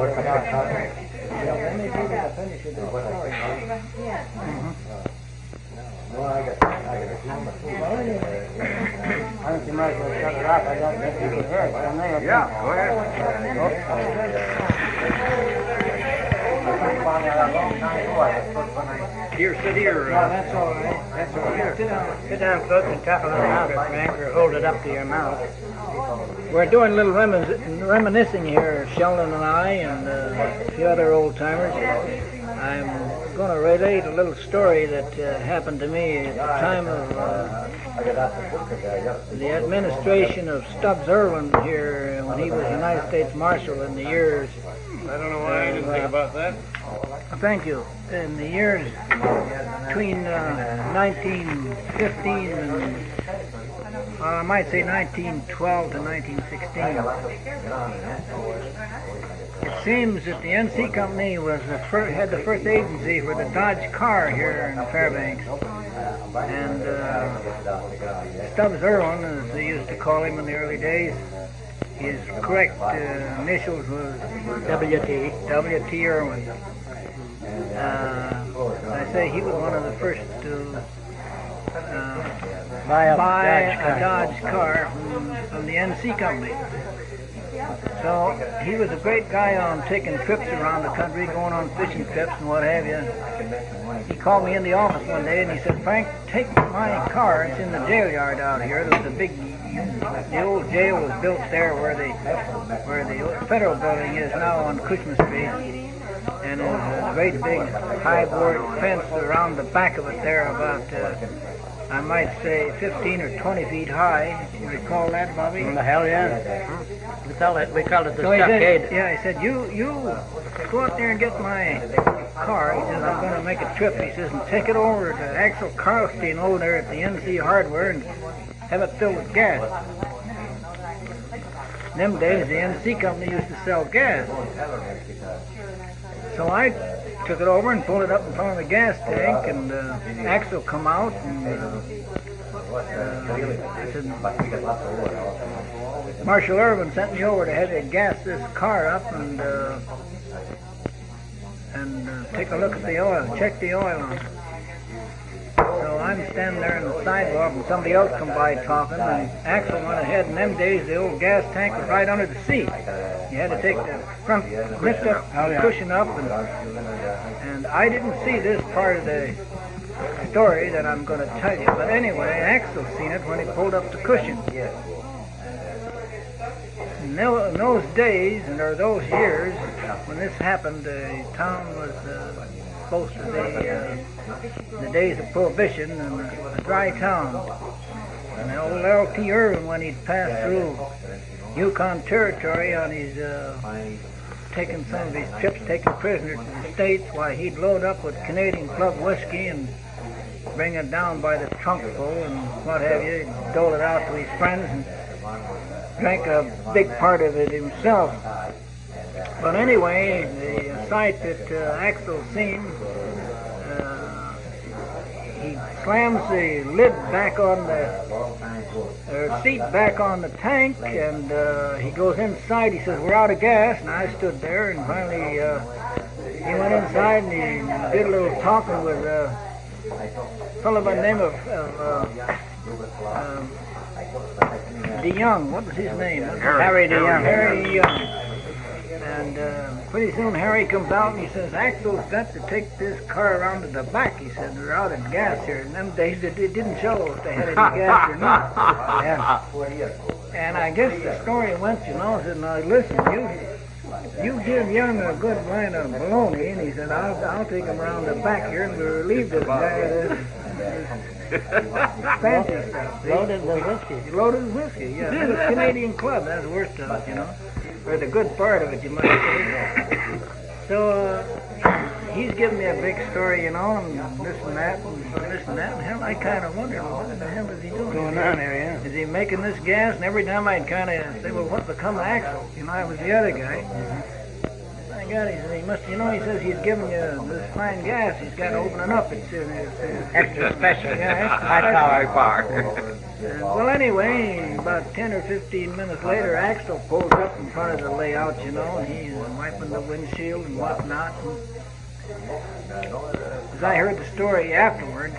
I think you might as well shut it off. I don't think you can hear it. I may have Yeah, go ahead. Here, sit here. No, that's all right. That's all right. Sit down, sit down close and talk a little louder, Frank, or hold it up to your mouth. We're doing a little remin- reminiscing here, Sheldon and I, and uh, a few other old timers. I'm going to relate a little story that uh, happened to me at the time of uh, the administration of Stubbs Irwin here when he was United States Marshal in the years. I don't know why I didn't think about that. Thank you. In the years between uh, nineteen fifteen and uh, I might say nineteen twelve to nineteen sixteen. It seems that the N C Company was the fir- had the first agency for the Dodge car here in Fairbanks. And uh, Stubbs Irwin, as they used to call him in the early days, his correct uh, initials was W T. W T Irwin. Uh, I say he was one of the first to uh, buy, a, buy a Dodge car from, from the N C Company. So he was a great guy on taking trips around the country, going on fishing trips and what have you. He called me in the office one day and he said, Frank, take my car. It's in the jail yard out here. There's a big, the old jail was built there where the where the federal building is now on Cushman Street. And there's a great big high board fence around the back of it there, about uh, I might say fifteen or twenty feet high. You recall that, Bobby? The hell yeah. We call it we called it the So he said, stockade. yeah, he said, you you go out there and get my car. He says, I'm going to make a trip. He says, and take it over to Axel Carlstein over there at the N C Hardware and have it filled with gas. In them days, the N C Company used to sell gas. So I took it over and pulled it up in front of the gas tank, and uh, Axel come out and uh, uh, I said, Marshal Irwin sent me over to have you gas this car up and uh, and uh, take a look at the oil, check the oil on it. So I'm standing there on the sidewalk and somebody else come by talking, and Axel went ahead. In them days, the old gas tank was right under the seat. You had to take the front lift up, the cushion up, and, and I didn't see this part of the story that I'm going to tell you. But anyway, Axel seen it when he pulled up to Cushing. In tho- in those days, and or those years, when this happened, the town was uh, close to the, uh, the days of Prohibition and a, a dry town. And the old L T Irvin, when he'd passed through Yukon Territory on his, uh, taking some of his trips, taking prisoners to the States, why he'd load up with Canadian Club whiskey and bring it down by the trunkful and what have you, he'd dole it out to his friends and drank a big part of it himself. But anyway, the sight that uh, Axel seen, uh, he slams the lid back on the uh, seat back on the tank, and uh, he goes inside. He says, "We're out of gas." And I stood there, and finally uh, he went inside and he did a little talking with uh, a fellow by the name of, of uh, um, DeYoung. What was his name? Harry DeYoung. Harry DeYoung. And uh, pretty soon Harry comes out and he says, "Axel's got to take this car around to the back." He said, "We're out of gas here." In them days, it, it didn't show if they had any gas or not. And, and I guess the story went, you know, said, "Now listen, you you give Young a good line of baloney," and he said, I'll, I'll take him around the back here and we'll relieve this guy of this, this fancy stuff. See? Loaded with whiskey. Loaded with whiskey, yeah. That was Canadian Club, that's the worst of it, you know. Or the good part of it, you might say. So, uh, he's giving me a big story, you know, and this and that, and this and that, and hell, I kind of wondered, well, what the hell is he doing? Going on here, yeah. Is he making this gas? And every time I'd kind of say, well, what become of Axel? You know, I was the other guy. My God, he said, he must, you know, he says he's giving you this fine gas. He's got to open it up. It's, it's, it's Extra special. Yeah, extra High power. special. Uh, well, anyway, about ten or fifteen minutes later, Axel pulls up in front of the layout, you know, and he's wiping the windshield and whatnot. And as I heard the story afterward,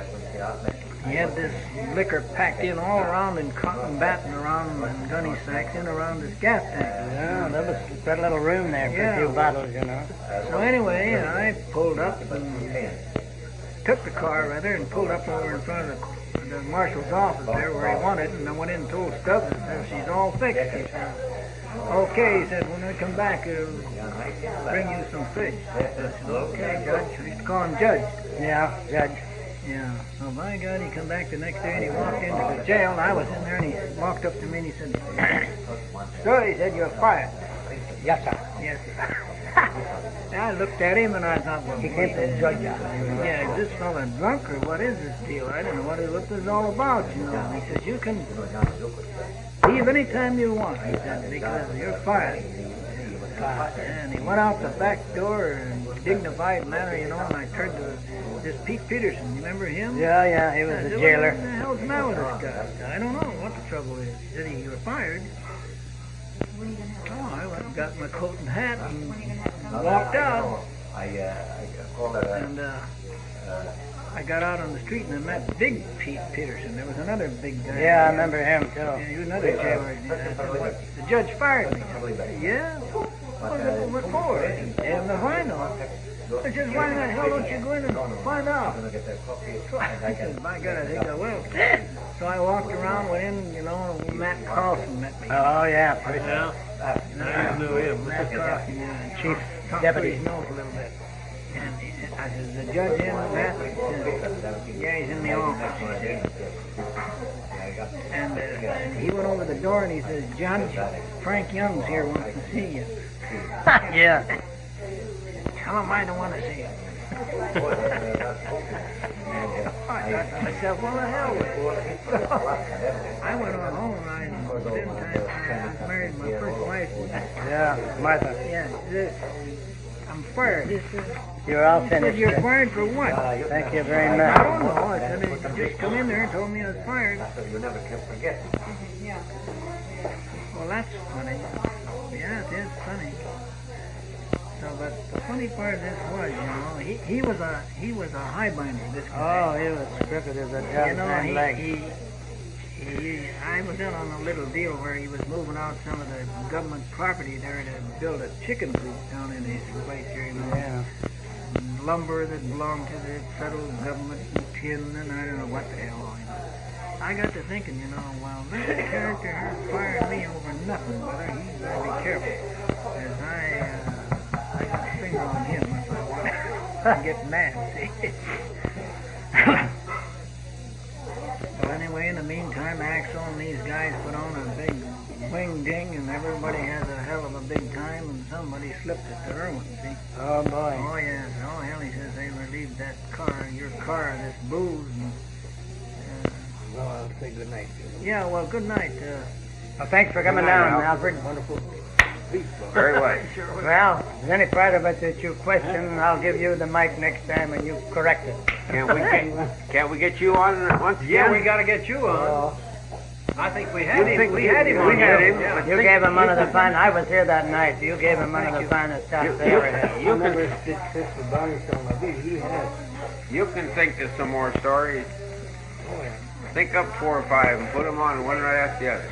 he had this liquor packed in all around in cotton batting around and gunny sacks in around this gas tank. Yeah, there was quite a little room there for Yeah. a few bottles, you know. So anyway, I pulled up and took the car rather and pulled up over in front of the, the marshal's office there where he wanted, and I went in and told Stubbs and said, "She's all fixed." He said, "Okay," he said, "when I come back, I'll bring you some fish." I said, "Okay, Judge." I used to call him Judge. Yeah, Judge. Yeah. So by God, he come back the next day and he walked into the jail, and I was in there, and he walked up to me and he said, "Sir," he said, "you're fired." Yes, sir. Yes, sir. I looked at him and I thought, well, He came from Georgia. yeah, is this fella drunk or what is this deal? I don't know what, it, what this is all about, you know. And he says, "You can leave any time you want," he said, "because you're fired." And he went out the back door in a dignified manner, you know, and I turned to this Pete Peterson. You remember him? Yeah, yeah, he was I a said, jailer. "What the hell's the matter with this guy?" "I don't know what the trouble is." He said, "You were fired." Oh, I went and got my coat and hat and walked out. And uh, I got out on the street and I met Big Pete Peterson. There was another big guy. Yeah, I remember him, too. Yeah, he was another jailer. And I said, "What? The judge fired me." He said, "Yeah? What, what for?" I said, "Damn the find out." I said, "Why the hell don't you go in and find out?" So I said, "My God, I think I will." So I walked around, went in, you know, and Matt Carlson met me. Oh, yeah. Yeah. I knew him. Matt Carlson, yeah. Chief Talked deputy. to his nose a little bit. And he said, I said, "Is the judge in, Matt?" He said, "Yeah, he's in the office." He said. And uh, he went over the door and he says, "Judge, Frank Young's here, wants to see you." Yeah. "Tell him I don't want to see him." I thought to myself, "Well, the hell with it." I went on home and I within time I was married my first wife. Yeah, Martha. Yeah, this, I'm fired. He You're all said, finished. "You're fired for what?" Thank you very I much. don't know. I said, "He just come in there and told me I was fired." Well, that's funny. Yeah, it is funny. So, but the funny part of this was, you know, he, he was a he was a highbinder. This Oh, guy. he was crooked as a you judge know, and he, leg. he, he, I was in on a little deal where he was moving out some of the government property there to build a chicken coop down in his place here, you know. Yeah. And lumber that belonged to the federal government and tin and I don't know what the hell all, you know. I got to thinking, you know, well, this character here fired me over nothing, brother. He's got to be careful. As I, uh, I got a finger on him if I want to get mad, see. Well, anyway, in the meantime, Axel and these guys put on a big wing ding, and everybody has a hell of a big time, and somebody slipped at the Irwin, see? Oh boy. Oh, yes. Oh, hell, he says they relieved that car, your car, of this booze. And, uh, Well, I'll say good night. yeah, well, good night. Uh, Well, thanks for coming Good night, down, Ralph. Alfred. Wonderful. Very well. Well, if there's any part of it that you question, I'll give you the mic next time and you correct it. Can't we get, can't we get you on once again? Yeah, we got to get you on. I think we had You him. think we we- had him we on. had here. him. Yeah. You gave him one of the fine. I was here that night. You gave him one of the finest shots they ever had. You can, did Sister Barnstone. I did. He has. you can think of some more stories. Think up four or five and put them on one right after the other.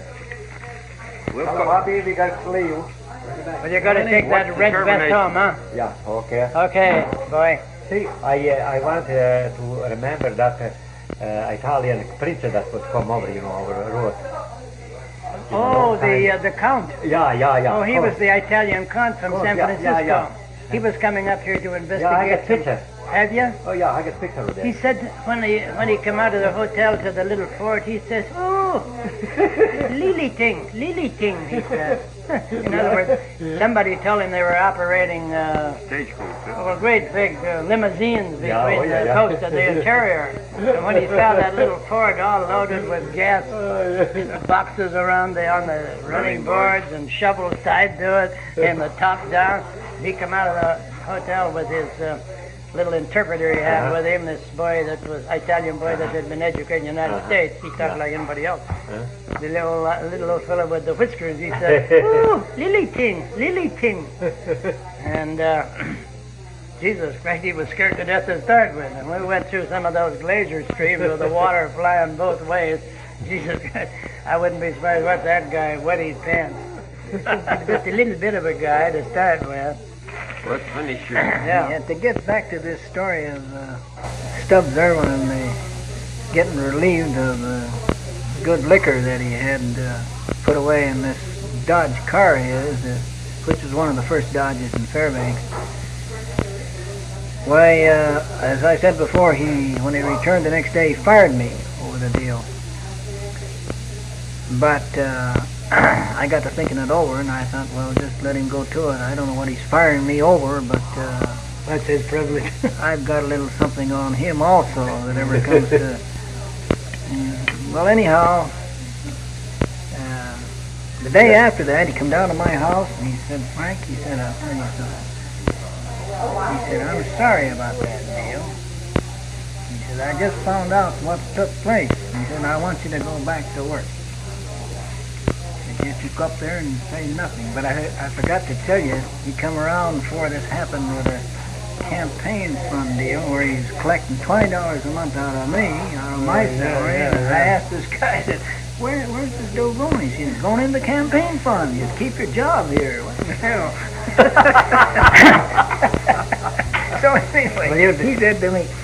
We'll come. we got Cleo. But you got to take that What's red vest determination? home, huh? Yeah, okay. Okay, boy. See, I uh, I want uh, to remember that uh, uh, Italian preacher that would come over, you know, over the road. You know, Oh, long the time. uh, the count. Yeah, yeah, yeah. Oh, he of was course. the Italian count from Oh, San yeah, Francisco. yeah, yeah. He was coming up here to investigate. Yeah, I got some- picture. Have you? Oh yeah, I got picture of that. He said when he when he came out of the hotel to the little fort, he says, "Oh, lily ting, lily ting." He said. In other words, somebody told him they were operating uh, Stagecoach. huh? well, great big uh, limousines between Yeah, oh, yeah, the yeah. coast of the interior. And when he saw that little fort all loaded with gas boxes around the on the running boards and shovels tied to it and the top down, he come out of the hotel with his uh, little interpreter he had with him, this boy that was Italian boy that had been educated in the United States. He talked like anybody else. The little uh, little old fellow with the whiskers, he said, "Ooh, lily ting, lily ting." And uh, Jesus Christ, he was scared to death to start with. And we went through some of those glacier streams with the water flying both ways. Jesus Christ, I wouldn't be surprised what that guy wet his pants. Just a little bit of a guy to start with. Let's finish your. Yeah. yeah, to get back to this story of uh, Stubbs Irwin and the getting relieved of the good liquor that he had uh, put away in this Dodge car of his, uh, which was one of the first Dodges in Fairbanks. Why, uh, as I said before, he when he returned the next day, he fired me over the deal. But uh, I got to thinking it over, and I thought, well, just let him go to it. I don't know what he's firing me over, but uh, That's his privilege. I've got a little something on him also that ever comes to. Uh, well, anyhow, uh, the day after that, he come down to my house and he said, "Frank," he said, "I'll tell you something." He said, "I'm sorry about that deal." He said, "I just found out what took place." He said, "I want you to go back to work." Just look up there and say nothing. But I, I forgot to tell you, he come around before this happened with a campaign fund deal where he's collecting twenty dollars a month out of me, out of my salary. And I asked this guy, I said, Where, where's this dough going? He said, "It's going in the campaign fund. You keep your job here." What the hell? So anyway, he said to me,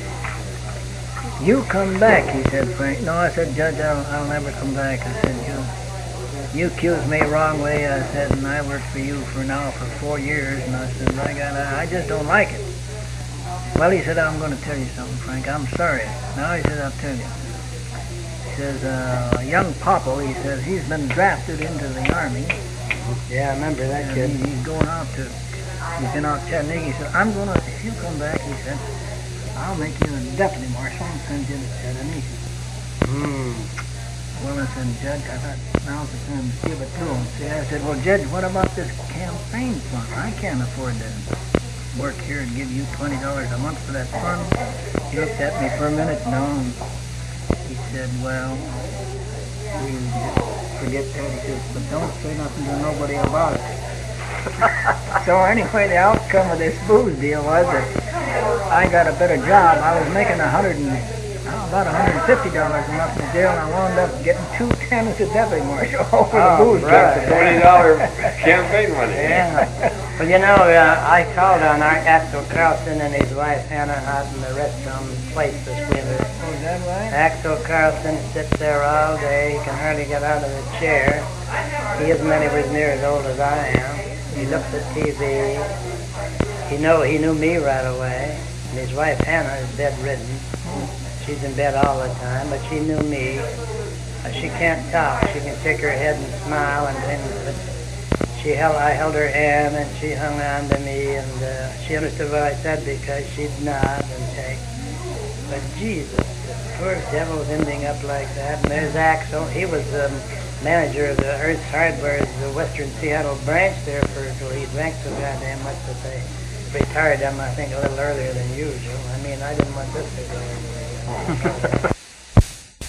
"You come back," he said, Frank. No, I said, "Judge, I'll, I'll never come back." I said, you You accused me wrongly, I said, and I worked for you for now for four years, and I said, I got, I just don't like it. Well, he said, "I'm going to tell you something, Frank. I'm sorry." Now, he said, "I'll tell you." He says, uh, young Popple, he says, he's been drafted into the Army. Yeah, I remember that And kid. he, he's going out to, he's been out Chattanooga. He said, "I'm going to, if you come back," he said, "I'll make you a deputy marshal and send you to Chattanooga." Hmm. Well, I said, "Judge, I thought now's the time to give it to him." See, I said, "Well, Judge, what about this campaign fund? I can't afford to work here and give you twenty dollars a month for that fund." He looked at me for a minute, no, and he said, "Well, you forget that." He says, "But don't say nothing to nobody about it." So anyway, the outcome of this booze deal was that I got a better job. I was making a hundred and Oh, about one hundred fifty dollars a month in the jail, and I wound up getting two ten as a deputy marshal over the Oh, booze right. capital. Twenty dollar campaign money. Yeah. Well, you know, uh, I called on our Axel Carlson and his wife Hannah out in the restaurant place this winter. Oh, is that right? Axel Carlson sits there all day. He can hardly get out of the chair. He isn't anywhere near as old as I am. He looks at T V. He know he knew me right away. And his wife Hannah is bedridden. She's in bed all the time, but she knew me. Uh, she can't talk. She can shake her head and smile, and then but she held. I held her hand, and she hung on to me, and uh, she understood what I said because she'd nod and take. But Jesus, the poor devil's ending up like that. And there's Axel. He was um, manager of the Earth's Hardware's the Western Seattle branch there for till he drank so goddamn much that they retired him, I think, a little earlier than usual. I mean, I didn't want this to go anywhere.